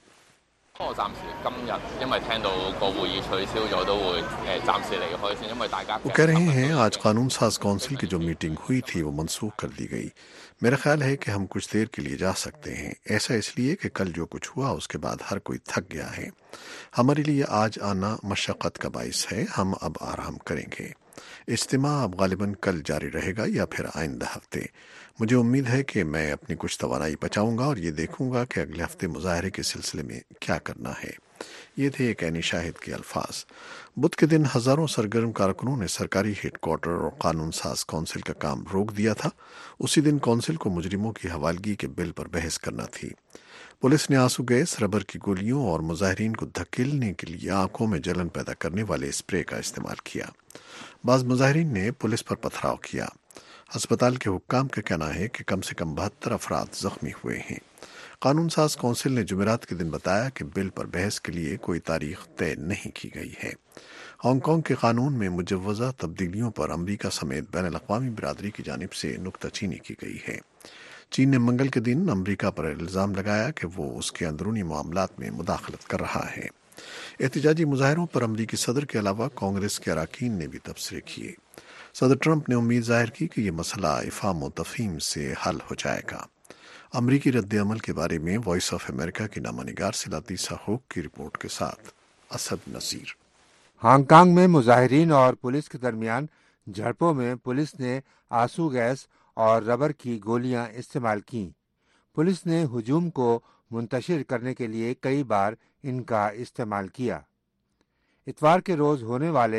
وہ کہہ رہے ہیں آج قانون ساز کونسل کی جو میٹنگ ہوئی تھی وہ منسوخ کر دی گئی۔ میرا خیال ہے کہ ہم کچھ دیر کے لیے جا سکتے ہیں، ایسا اس لیے کہ کل جو کچھ ہوا اس کے بعد ہر کوئی تھک گیا ہے۔ ہمارے لیے آج آنا مشقت کا باعث ہے، ہم اب آرام کریں گے۔ اجتماع اب غالباً کل جاری رہے گا یا پھر آئندہ ہفتے۔ مجھے امید ہے کہ میں اپنی کچھ توانائی بچاؤں گا اور یہ دیکھوں گا کہ اگلے ہفتے مظاہرے کے سلسلے میں کیا کرنا ہے۔ یہ تھے ایک عینی شاہد کے الفاظ۔ بدھ کے دن ہزاروں سرگرم کارکنوں نے سرکاری ہیڈ کوارٹر اور قانون ساز کونسل کا کام روک دیا تھا۔ اسی دن کونسل کو مجرموں کی حوالگی کے بل پر بحث کرنا تھی۔ پولیس نے آنسو گیس، ربر کی گولیوں اور مظاہرین کو دھکیلنے کے لیے آنکھوں میں جلن پیدا کرنے والے اسپرے کا استعمال کیا۔ بعض مظاہرین نے پولیس پر پتھراؤ کیا۔ ہسپتال کے حکام کا کہنا ہے کہ کم سے کم بہتر افراد زخمی ہوئے ہیں۔ قانون ساز کونسل نے جمعرات کے دن بتایا کہ بل پر بحث کے لیے کوئی تاریخ طے نہیں کی گئی ہے۔ ہانگ کانگ کے قانون میں مجوزہ تبدیلیوں پر امریکہ سمیت بین الاقوامی برادری کی جانب سے نکتہ چینی کی گئی ہے۔ چین نے منگل کے دن امریکہ پر الزام لگایا کہ وہ اس کے اندرونی معاملات میں مداخلت کر رہا ہے۔ احتجاجی مظاہروں پر امریکی صدر کے علاوہ کانگریس کے اراکین نے بھی تبصرے کیے۔ صدر ٹرمپ نے امید ظاہر کی کہ یہ مسئلہ افہام و تفہیم سے حل ہو جائے گا۔ امریکی رد عمل کے بارے میں وائس آف امریکہ کی نامہ نگار سے لاتیسا ہوک کی رپورٹ کے ساتھ اسد نصیر۔ ہانگ کانگ میں مظاہرین اور پولیس کے درمیان جھڑپوں میں پولیس نے آنسو گیس اور ربر کی گولیاں استعمال کیں۔ پولیس نے ہجوم کو منتشر کرنے کے لیے کئی بار ان کا استعمال کیا۔ اتوار کے روز ہونے والے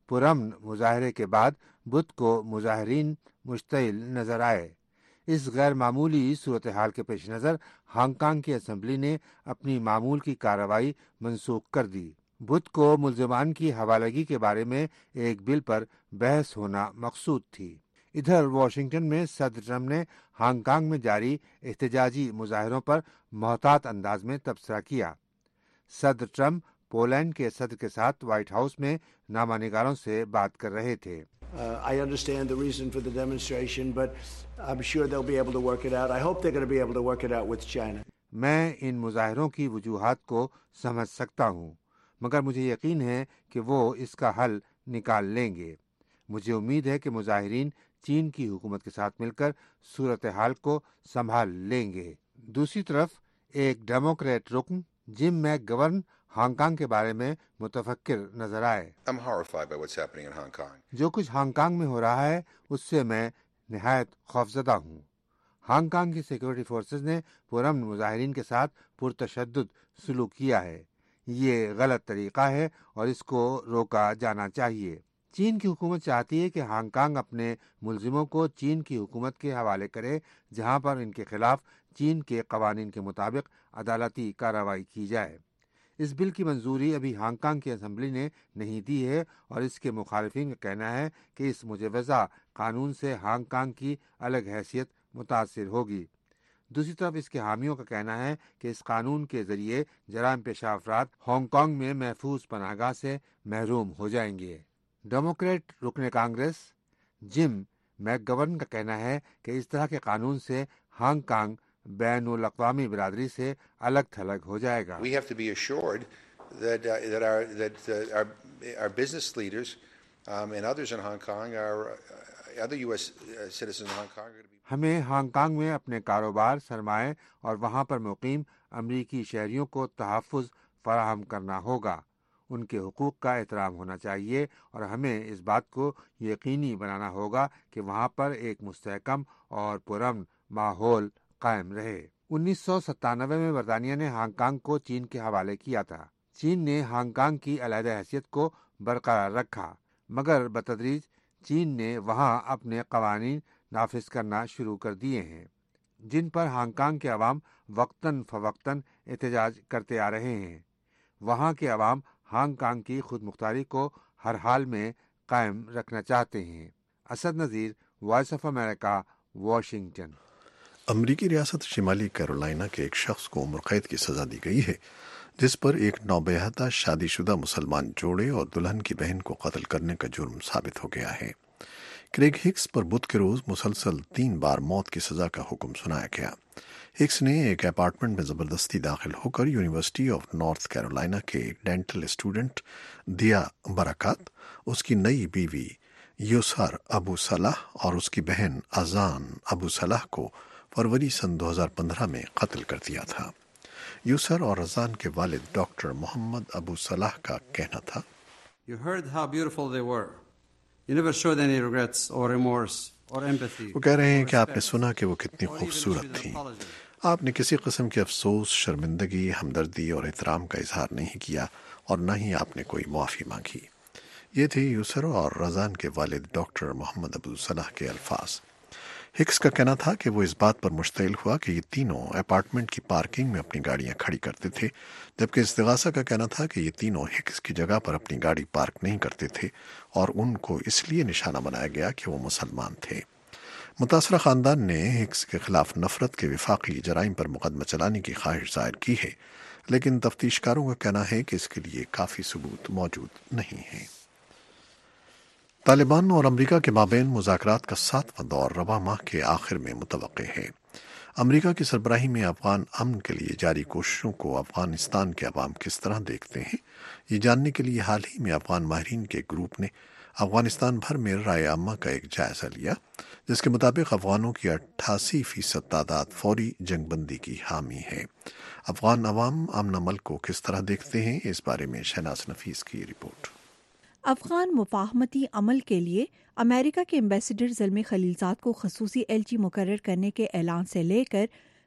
पुरअमन मुजाहरे के बाद बुध को मुजाहिरीन मुश्तइल नजर आए। इस गैर मामूली सूरत हाल के पेश नज़र हांगकांग की असम्बली ने अपनी मामूल की कार्रवाई मनसूख कर दी। बुध को मुल्ज़िमान की हवालगी के बारे में एक बिल पर बहस होना मकसूद थी। इधर वाशिंगटन में सदर ट्रम्प ने हांगकांग में जारी एहतजाजी मुजाहरों पर मोहतात अंदाज में तबसरा किया। सदर ट्रम्प पोलैंड के सदर के साथ व्हाइट हाउस में नामानिगारों से बात कर रहे थे। Uh, I understand the reason for the demonstration, but I'm sure they'll be able to work it out. I hope they're going to be able to work it out with China. मैं इन मुजाहिरों की वजूहात को समझ सकता हूँ, मगर मुझे यकीन है कि वो इसका हल निकाल लेंगे। मुझे उम्मीद है कि मुजाहिरीन चीन की हुकूमत के साथ मिलकर सूरत हाल को संभाल लेंगे। दूसरी तरफ एक डेमोक्रेट रुकन जिम मैकगवर्न हांगकांग के बारे में मुतफक्किर नजर आए। I'm horrified by what's happening in Hong Kong. जो कुछ हांगकांग में हो रहा है उससे मैं निहायत खौफजदा हूँ। हांगकांग की सिक्योरिटी फोर्सेस ने पुरअमन मुजाहिरीन के साथ पुरतशद्दुद सलूक किया है। ये गलत तरीका है और इसको रोका जाना चाहिए। चीन की हुकूमत चाहती है कि हांगकांग अपने मुलजिमों को चीन की हुकूमत के हवाले करे, जहाँ पर इनके खिलाफ चीन के कवानीन के मुताबिक अदालती कार्रवाई की जाए। इस बिल की मंजूरी अभी हांगकांग की असम्बली ने नहीं दी है और इसके मुखालिफिन का कहना है कि इस मुजवज़ा कानून से हांगकांग की अलग हैसियत मुतासिर होगी। दूसरी तरफ इसके हामियों का कहना है कि इस कानून के जरिए जराइम पेशा अफराद हांगकांग में महफूज पनाहगाह से महरूम हो जाएंगे। डेमोक्रेट रुकने कांग्रेस जिम मैकगवर्न का कहना है कि इस तरह के कानून से हांगकांग बैनुल अक़वामी बिरादरी से अलग थलग हो जाएगा। We have to be assured that uh, that our that uh, our our business leaders um, and others in Hong Kong, our uh, other U S citizens in Hong Kong are going to be. हमें Hong Kong में अपने कारोबार, सरमाए और वहाँ पर मुकीम अमरीकी शहरियों को तहफ़्फ़ुज़ फराहम करना होगा। उनके हुकूक का एहतराम होना चाहिए और हमें इस बात को यकीनी बनाना होगा कि वहाँ पर एक मुस्तहकम और पुरअमन माहौल कायम रहे। उन्नीस सौ सत्तानवे में बरतानिया ने हांगकांग को चीन के हवाले किया था। चीन ने हांगकांग की अलहदा हैसियत को बरकरार रखा, मगर बतदरीज चीन ने वहां अपने कवानीन नाफिज करना शुरू कर दिए हैं, जिन पर हांगकांग के अवाम वक्तन फवक्तन एहतजाज करते आ रहे हैं। वहां के अवाम हांगकांग की खुद मुख्तारी को हर हाल में कायम रखना चाहते हैं। Asad Nazir, voice of America, Washington. अमरीकी रियासत शिमाली कैरोलिना के एक शख्स को उम्र कैद की सजा दी गई है, जिस पर एक नौबेहता शादीशुदा मुसलमान जोड़े और दुल्हन की बहन को कत्ल करने का जुर्म साबित हो गया है। क्रेग हिक्स पर बुध के रोज मुसलसल तीन बार मौत की सजा का हुक्म सुनाया गया। हिक्स ने एक अपार्टमेंट में जबरदस्ती दाखिल होकर यूनिवर्सिटी ऑफ नॉर्थ कैरोलिना के एक डेंटल स्टूडेंट दिया बरकत, उसकी नई बीवी यूसर अबू सलाह और उसकी बहन अजान अबू सलाह को फरवरी सन दो हज़ार पंद्रह में कत्ल कर दिया था। यूसर और अजान के वालिद डॉक्टर मोहम्मद अबू सलाह का कहना था, You heard how beautiful they were. You never showed any regrets or remorse or empathy. वो कह रहे हैं कि आपने सुना कि वो कितनी खूबसूरत थी। आपने किसी किस्म के अफसोस, शर्मिंदगी, हमदर्दी और एहतराम का इजहार नहीं किया और न ही आपने कोई मुआफ़ी मांगी। ये थे यूसर और रज़ान के वालिद डॉक्टर मोहम्मद अबू सलाह के अल्फाज। हिक्स का कहना था कि वो इस बात पर मुश्तइल हुआ कि ये तीनों अपार्टमेंट की पार्किंग में अपनी गाड़ियां खड़ी करते थे, जबकि इस्तिगासा का कहना था कि ये तीनों हिक्स की जगह पर अपनी गाड़ी पार्क नहीं करते थे और उनको इसलिए निशाना बनाया गया कि वो मुसलमान थे। मुतासरा खानदान ने हिक्स के खिलाफ नफरत के विफाकी जराइम पर मुकदमा चलाने की ख्वाहिश जाहिर की है, लेकिन तफ्तीशकारों का कहना है कि इसके लिए काफ़ी सबूत मौजूद नहीं है। तालिबान और अमरीका के माबैन मुज़ाकरात का सातवां दौर रवा माह के आखिर में मुतवक्के है। अमरीका की सरबराही में अफगान अमन के लिए जारी कोशिशों को अफगानिस्तान के अवाम किस तरह देखते हैं, ये जानने के लिए हाल ही में अफगान माहिरीन के ग्रुप ने अफगानिस्तान भर में राय आमा का एक जायजा लिया, जिसके मुताबिक अफगानों की अट्ठासी फीसद तादाद फौरी जंगबंदी की हामी है। अफगान अवाम अमन अमल को किस तरह देखते हैं, इस बारे में शहनाज नफीस की रिपोर्ट। अफगान मुफाहमती अमल के लिए अमेरिका के एम्बेसडर ज़ल्मी खलीलजाद को खसूसी एलची मुकर्रर करने के ऐलान से लेकर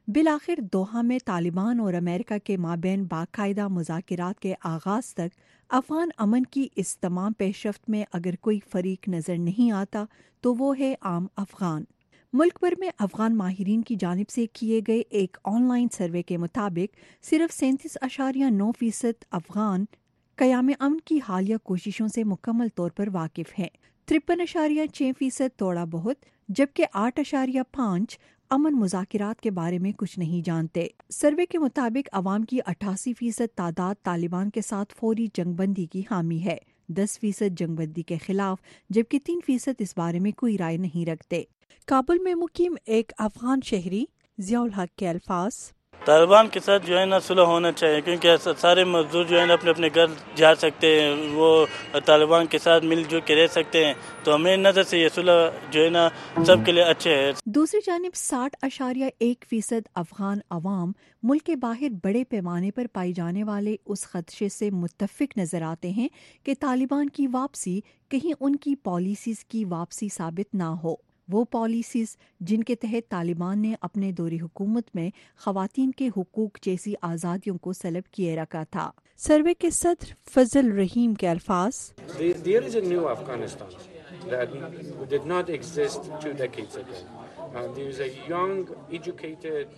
بالآخر دوحہ میں طالبان اور امریکہ کے مابین باقاعدہ مذاکرات کے آغاز تک افغان امن کی اس تمام پیش رفت میں اگر کوئی فریق نظر نہیں آتا تو وہ ہے عام افغان۔ ملک بھر میں افغان ماہرین کی جانب سے کیے گئے ایک آن لائن سروے کے مطابق صرف سینتیس اشاریہ نو فیصد افغان قیام امن کی حالیہ کوششوں سے مکمل طور پر واقف ہیں، ترپن اشاریہ چھ فیصد تھوڑا بہت، جبکہ آٹھ اشاریہ پانچ امن مذاکرات کے بارے میں کچھ نہیں جانتے۔ سروے کے مطابق عوام کی اٹھاسی فیصد تعداد طالبان کے ساتھ فوری جنگ بندی کی حامی ہے، دس فیصد جنگ بندی کے خلاف، جبکہ تین فیصد اس بارے میں کوئی رائے نہیں رکھتے۔ کابل میں مقیم ایک افغان شہری ضیاء الحق کے الفاظ: طالبان کے ساتھ جو ہے نا صلح ہونا چاہیے، کیونکہ سارے مزدور جو ہے نا اپنے اپنے گھر جا سکتے ہیں، وہ طالبان کے ساتھ مل جل کے رہ سکتے ہیں، تو ہمیں نظر سے یہ صلح جو ہے نا سب کے لیے اچھے ہے۔ دوسری جانب ساٹھ اشاریہ ایک فیصد افغان عوام ملک کے باہر بڑے پیمانے پر پائی جانے والے اس خدشے سے متفق نظر آتے ہیں کہ طالبان کی واپسی کہیں ان کی پالیسیز کی واپسی ثابت نہ ہو، وہ پالیسیز جن کے تحت طالبان نے اپنے دور حکومت میں خواتین کے حقوق جیسی آزادیوں کو سلب کیے رکھا تھا۔ سروے کے صدر فضل رحیم کے الفاظ: There is a new Afghanistan that did not exist two decades ago. Uh, there is a young, educated,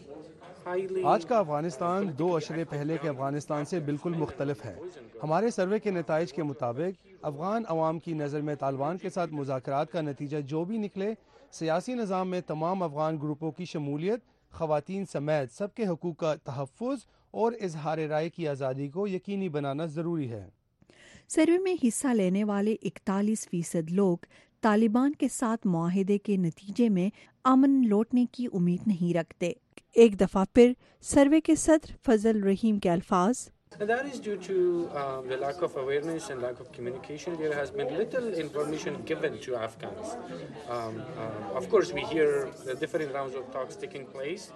آج کا افغانستان دو عشرے پہلے کے افغانستان سے بالکل مختلف ہے۔ ہمارے سروے کے نتائج کے مطابق افغان عوام کی نظر میں طالبان کے ساتھ مذاکرات کا نتیجہ جو بھی نکلے، سیاسی نظام میں تمام افغان گروپوں کی شمولیت، خواتین سمیت سب کے حقوق کا تحفظ اور اظہار رائے کی آزادی کو یقینی بنانا ضروری ہے۔ سروے میں حصہ لینے والے اکتالیس فیصد لوگ طالبان کے ساتھ معاہدے کے نتیجے میں امن لوٹنے کی امید نہیں رکھتے۔ ایک دفعہ پھر سروے کے صدر فضل رحیم کے الفاظ: That is due to um, the lack of awareness and lack of communication. There has been little information given to Afghans. Um, uh, of course, we hear the different rounds of talks taking place.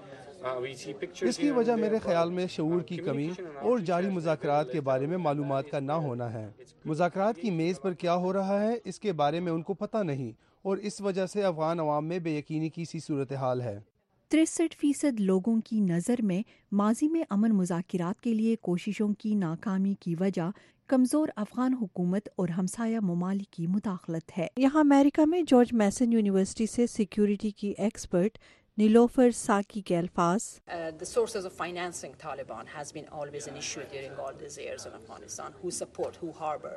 اس کی وجہ میرے خیال میں شعور کی کمی اور جاری مذاکرات کے بارے میں معلومات کا نہ ہونا ہے۔ مذاکرات کی میز پر کیا ہو رہا ہے اس کے بارے میں ان کو پتہ نہیں، اور اس وجہ سے افغان عوام میں بے یقینی کی سی صورتحال ہے۔ تریسٹھ فیصد لوگوں کی نظر میں ماضی میں امن مذاکرات کے لیے کوششوں کی ناکامی کی وجہ کمزور افغان حکومت اور ہمسایہ ممالک کی مداخلت ہے۔ یہاں امریکہ میں جارج میسن یونیورسٹی سے سیکیورٹی کی ایکسپرٹ نیلوفر ساکی کے الفاظ: The sources of financing Taliban has been always an issue during all these years in Afghanistan. Who support, who harbor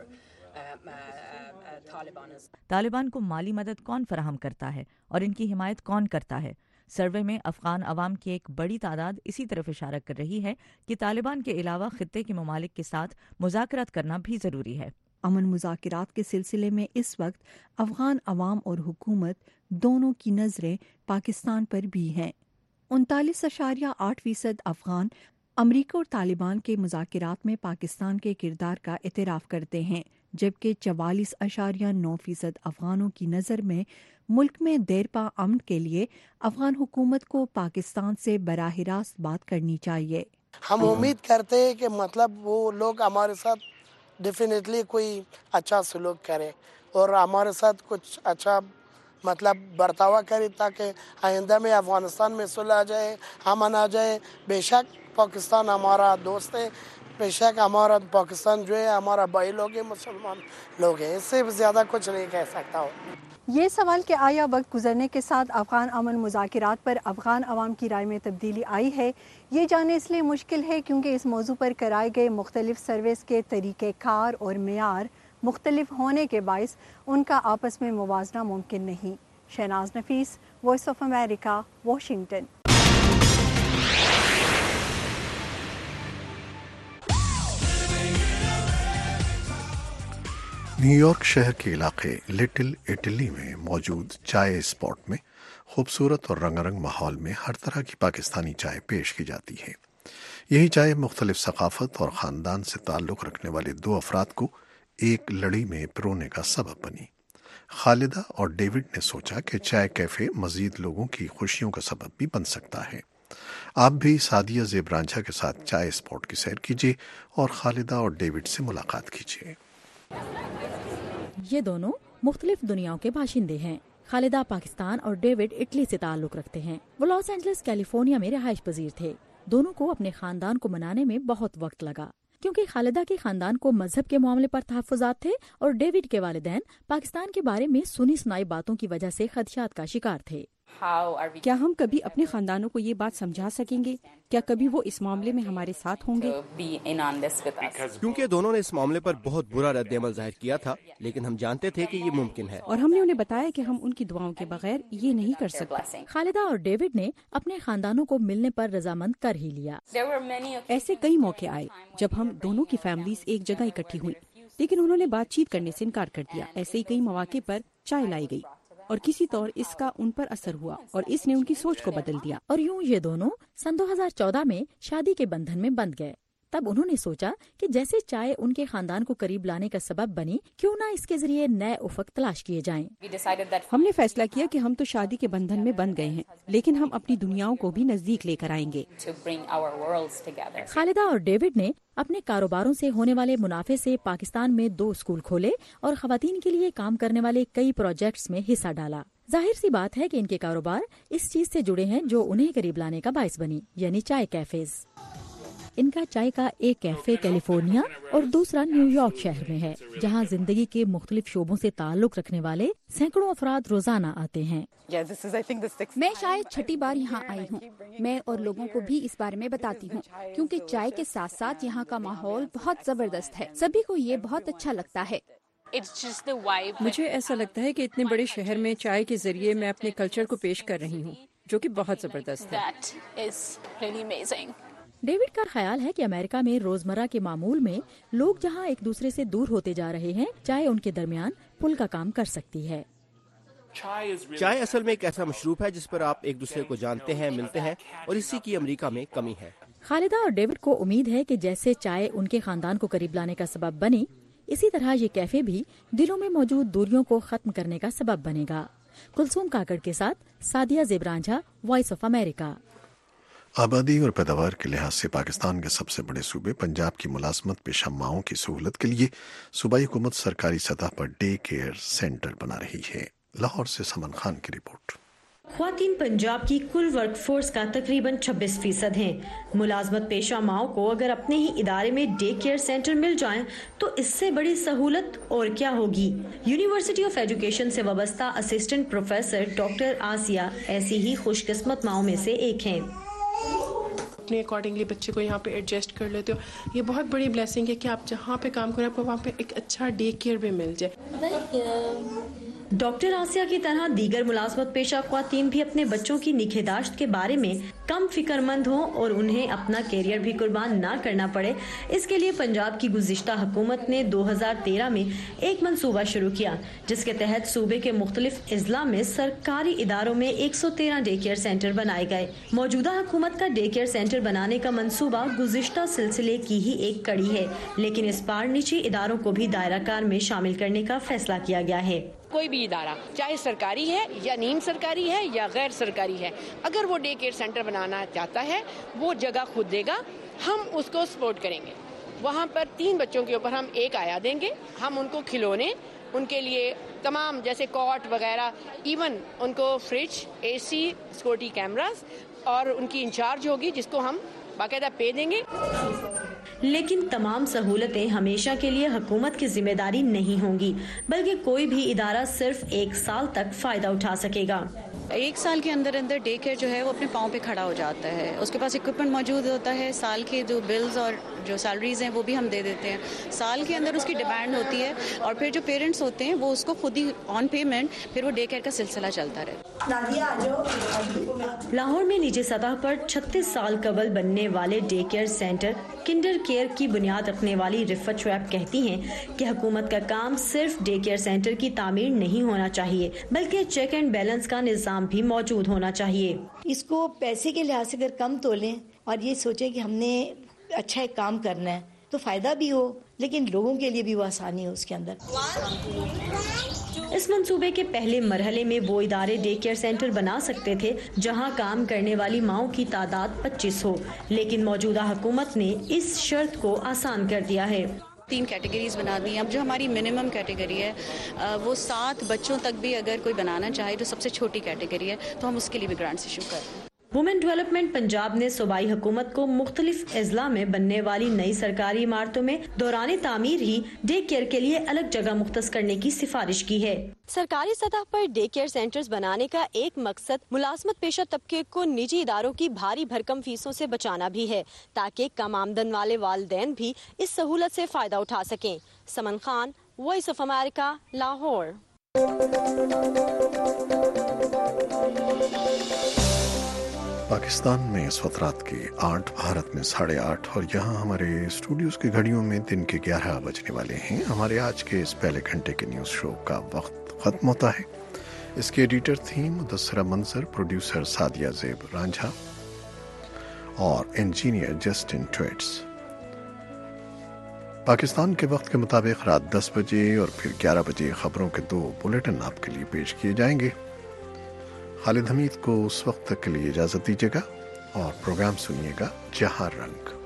Taliban is. Taliban کو مالی مدد کون فراہم کرتا ہے اور ان کی حمایت کون کرتا ہے؟ سروے میں افغان عوام کی ایک بڑی تعداد اسی طرف اشارہ کر رہی ہے کہ طالبان کے علاوہ خطے کے ممالک کے ساتھ مذاکرات کرنا بھی ضروری ہے۔ امن مذاکرات کے سلسلے میں اس وقت افغان عوام اور حکومت دونوں کی نظریں پاکستان پر بھی ہیں۔ انتالیس اشاریہ آٹھ فیصد افغان امریکہ اور طالبان کے مذاکرات میں پاکستان کے کردار کا اعتراف کرتے ہیں، جبکہ چوالیس اشاریہ نو فیصد افغانوں کی نظر میں ملک میں دیرپا امن کے لیے افغان حکومت کو پاکستان سے براہ راست بات کرنی چاہیے۔ ہم امید کرتے ہیں کہ مطلب وہ لوگ ہمارے ساتھ ڈیفینیٹلی کوئی اچھا سلوک کرے اور ہمارے ساتھ کچھ اچھا مطلب برتاوا کرے تاکہ آئندہ میں افغانستان میں صلح آ جائے، امن آ جائے۔ بے شک پاکستان ہمارا دوست ہے، بے شک ہمارا پاکستان جو ہے ہمارا بھائی لوگ ہیں، مسلمان لوگ ہیں، اس سے زیادہ کچھ نہیں کہہ سکتا ہوں۔ یہ سوال کہ آیا وقت گزرنے کے ساتھ افغان امن مذاکرات پر افغان عوام کی رائے میں تبدیلی آئی ہے، یہ جاننا اس لیے مشکل ہے کیونکہ اس موضوع پر کرائے گئے مختلف سروس کے طریقہ کار اور معیار مختلف ہونے کے باعث ان کا آپس میں موازنہ ممکن نہیں۔ Shahnaz Nafees, voice of America, Washington. New York شہر کے علاقے لٹل اٹلی میں موجود چائے اسپاٹ میں خوبصورت اور رنگ رنگ ماحول میں ہر طرح کی پاکستانی چائے پیش کی جاتی ہے۔ یہی چائے مختلف ثقافت اور خاندان سے تعلق رکھنے والے دو افراد کو ایک لڑی میں پرونے کا سبب بنی۔ خالدہ اور ڈیوڈ نے سوچا کہ چائے کیفے مزید لوگوں کی خوشیوں کا سبب بھی بن سکتا ہے۔ آپ بھی سعدیہ زیب رانجھا کے ساتھ چائے اسپاٹ کی سیر کیجیے اور خالدہ اور ڈیوڈ سے ملاقات کیجیے۔ یہ دونوں مختلف دنیاؤں کے باشندے ہیں۔ خالدہ پاکستان اور ڈیوڈ اٹلی سے تعلق رکھتے ہیں۔ وہ لاس اینجلس کیلیفورنیا میں رہائش پذیر تھے۔ دونوں کو اپنے خاندان کو منانے میں بہت وقت لگا، کیونکہ خالدہ کے خاندان کو مذہب کے معاملے پر تحفظات تھے اور ڈیوڈ کے والدین پاکستان کے بارے میں سنی سنائی باتوں کی وجہ سے خدشات کا شکار تھے۔ کیا ہم کبھی اپنے خاندانوں کو یہ بات سمجھا سکیں گے؟ کیا کبھی وہ اس معاملے میں ہمارے ساتھ ہوں گے؟ کیونکہ دونوں نے اس معاملے پر بہت برا رد عمل ظاہر کیا تھا، لیکن ہم جانتے تھے کہ یہ ممکن ہے، اور ہم نے انہیں بتایا کہ ہم ان کی دعاؤں کے بغیر یہ نہیں کر سکتے۔ خالدہ اور ڈیوڈ نے اپنے خاندانوں کو ملنے پر رضامند کر ہی لیا۔ ایسے کئی موقع آئے جب ہم دونوں کی فیملیز ایک جگہ اکٹھی ہوئی، لیکن انہوں نے بات چیت کرنے سے انکار کر دیا۔ ایسے ہی کئی مواقع پر چائے لائی گئی اور کسی طور اس کا ان پر اثر ہوا اور اس نے ان کی سوچ کو بدل دیا، اور یوں یہ دونوں سن دو ہزار چودہ میں شادی کے بندھن میں بندھ گئے۔ تب انہوں نے سوچا کہ جیسے چائے ان کے خاندان کو قریب لانے کا سبب بنی، کیوں نہ اس کے ذریعے نئے افق تلاش کیے جائیں۔ ہم نے فیصلہ کیا کہ ہم تو شادی کے بندھن میں بندھ گئے ہیں، لیکن ہم اپنی دنیاؤں کو بھی نزدیک لے کر آئیں گے۔ خالدہ اور ڈیوڈ نے اپنے کاروباروں سے ہونے والے منافع سے پاکستان میں دو اسکول کھولے اور خواتین کے لیے کام کرنے والے کئی پروجیکٹس میں حصہ ڈالا۔ ظاہر سی بات ہے کہ ان کے کاروبار اس چیز سے جڑے ہیں جو انہیں قریب لانے کا باعث بنی، یعنی چائے کیفیز۔ ان کا چائے کا ایک کیفے کیلیفورنیا اور دوسرا نیو یارک شہر میں ہے، جہاں زندگی کے مختلف شعبوں سے تعلق رکھنے والے سینکڑوں افراد روزانہ آتے ہیں۔ میں شاید چھٹی بار یہاں آئی ہوں۔ میں اور لوگوں کو بھی اس بارے میں بتاتی ہوں، کیونکہ چائے کے ساتھ ساتھ یہاں کا ماحول بہت زبردست ہے۔ سبھی کو یہ بہت اچھا لگتا ہے۔ مجھے ایسا لگتا ہے کہ اتنے بڑے شہر میں چائے کے ذریعے میں اپنے کلچر کو پیش کر رہی ہوں، جو کہ بہت زبردست ہے۔ ڈیوڈ کا خیال ہے کہ امریکہ میں روزمرہ کے معمول میں لوگ جہاں ایک دوسرے سے دور ہوتے جا رہے ہیں، چائے ان کے درمیان پل کا کام کر سکتی ہے۔ چائے اصل میں ایک ایسا مشروب ہے جس پر آپ ایک دوسرے کو جانتے ہیں، ملتے ہیں، اور اسی کی امریکہ میں کمی ہے۔ خالدہ اور ڈیوڈ کو امید ہے کہ جیسے چائے ان کے خاندان کو قریب لانے کا سبب بنی، اسی طرح یہ کیفے بھی دلوں میں موجود دوریوں کو ختم کرنے کا سبب بنے گا۔ کلثوم کاکڑ کے ساتھ Saadia Zebranjha, voice of America. آبادی اور پیداوار کے لحاظ سے پاکستان کے سب سے بڑے صوبے پنجاب کی ملازمت پیشہ ماؤں کی سہولت کے لیے صوبائی حکومت سرکاری سطح پر ڈے کیئر سینٹر بنا رہی ہے۔ لاہور سے سمن خان کی رپورٹ۔ خواتین پنجاب کی کل ورک فورس کا تقریباً چھبیس فیصد ہیں۔ ملازمت پیشہ ماؤں کو اگر اپنے ہی ادارے میں ڈے کیئر سینٹر مل جائیں تو اس سے بڑی سہولت اور کیا ہوگی۔ یونیورسٹی آف ایجوکیشن سے وابستہ اسسٹنٹ پروفیسر ڈاکٹر آسیہ ایسی ہی خوش قسمت ماؤں میں سے ایک ہیں۔ اپنے اکارڈنگلی بچے کو یہاں پہ ایڈجسٹ کر لیتے ہو۔ یہ بہت بڑی بلیسنگ ہے کہ آپ جہاں پہ کام کریں آپ کو وہاں پہ ایک اچھا ڈے کیئر بھی مل جائے۔ ڈاکٹر آسیہ کی طرح دیگر ملازمت پیشہ خواتین بھی اپنے بچوں کی نگہداشت کے بارے میں کم فکر مند ہوں اور انہیں اپنا کیریئر بھی قربان نہ کرنا پڑے، اس کے لیے پنجاب کی گزشتہ حکومت نے دو ہزار تیرہ میں ایک منصوبہ شروع کیا، جس کے تحت صوبے کے مختلف اضلاع میں سرکاری اداروں میں ایک سو تیرہ ڈے کیئر سینٹر بنائے گئے۔ موجودہ حکومت کا ڈے کیئر سینٹر بنانے کا منصوبہ گزشتہ سلسلے کی ہی ایک کڑی ہے، لیکن اس بار نجی اداروں کو بھی دائرہ کار میں شامل کرنے کا فیصلہ کیا گیا ہے۔ کوئی بھی ادارہ چاہے سرکاری ہے یا نیم سرکاری ہے یا غیر سرکاری ہے، اگر وہ ڈے کیئر سینٹر بنانا چاہتا ہے وہ جگہ خود دے گا، ہم اس کو سپورٹ کریں گے۔ وہاں پر تین بچوں کے اوپر ہم ایک آیا دیں گے، ہم ان کو کھلونے، ان کے لیے تمام جیسے کاٹ وغیرہ، ایون ان کو fridge, A C, security cameras, اور ان کی انچارج ہوگی جس کو ہم باقاعدہ پے دیں گے۔ لیکن تمام سہولتیں ہمیشہ کے لیے حکومت کی ذمہ داری نہیں ہوں گی، بلکہ کوئی بھی ادارہ صرف ایک سال تک فائدہ اٹھا سکے گا۔ ایک سال کے اندر اندر ڈے کیئر جو ہے وہ اپنے پاؤں پہ کھڑا ہو جاتا ہے، اس کے پاس اکوپمنٹ موجود ہوتا ہے، سال کے جو بلز اور جو سیلریز ہیں وہ بھی ہم دے دیتے ہیں، سال کے اندر اس کی ڈیمانڈ ہوتی ہے، اور پھر جو پیرنٹس ہوتے ہیں وہ اس کو خود ہی آن پیمنٹ پھر وہ ڈے کیئر کا سلسلہ چلتا رہتا ہے۔ لاہور میں نجی سطح پر چھتیس سال قبل بننے والے day care center Kindercare کی بنیاد رکھنے والی رفت شعیب کہتی ہیں کہ حکومت کا کام صرف ڈے کیئر سینٹر کی تعمیر نہیں ہونا چاہیے، بلکہ چیک اینڈ بیلنس کا نظام بھی موجود ہونا چاہیے۔ اس کو پیسے کے لحاظ سے اگر کم تولیں اور یہ سوچیں کہ ہم نے اچھا ایک کام کرنا ہے تو فائدہ بھی ہو، لیکن لوگوں کے لیے بھی وہ آسانی ہو اس کے اندر۔ اس منصوبے کے پہلے مرحلے میں وہ ادارے ڈے کیئر سینٹر بنا سکتے تھے جہاں کام کرنے والی ماؤں کی تعداد پچیس ہو، لیکن موجودہ حکومت نے اس شرط کو آسان کر دیا ہے۔ تین کیٹیگریز بنا دی ہیں. اب جو ہماری منیمم کیٹیگری ہے وہ سات بچوں تک بھی اگر کوئی بنانا چاہے جو سب سے چھوٹی کیٹیگری ہے تو ہم اس کے لیے بھی گرانٹس ایشو کر رہے ہیں. وومن ڈیولپمنٹ پنجاب نے صوبائی حکومت کو مختلف اضلاع میں بننے والی نئی سرکاری عمارتوں میں دوران تعمیر ہی ڈے کیئر کے لیے الگ جگہ مختص کرنے کی سفارش کی ہے. سرکاری سطح پر ڈے کیئر سینٹرز بنانے کا ایک مقصد ملازمت پیشہ طبقے کو نجی اداروں کی بھاری بھرکم فیسوں سے بچانا بھی ہے تاکہ کم آمدن والے والدین بھی اس سہولت سے فائدہ اٹھا سکیں. Saman Khan, voice of America, Lahore. Pakistan میں اس وقت رات کے آٹھ، بھارت میں ساڑھے آٹھ، اور یہاں ہمارے اسٹوڈیوز کی گھڑیوں میں دن کے گیارہ بجنے والے ہیں. ہمارے آج کے اس پہلے گھنٹے کے نیوز شو کا وقت ختم ہوتا ہے. اس کے ایڈیٹر تھیں مدثرہ منظر، پروڈیوسر سعدیہ زیب رانجھا اور انجینئر جسٹن ٹویٹس. پاکستان کے وقت کے مطابق رات دس بجے اور پھر گیارہ بجے خبروں کے دو بلیٹن آپ کے لیے پیش کیے جائیں گے. خالد حمید کو اس وقت تک کے لیے اجازت دیجیے گا اور پروگرام سنیے گا جہاں رنگ.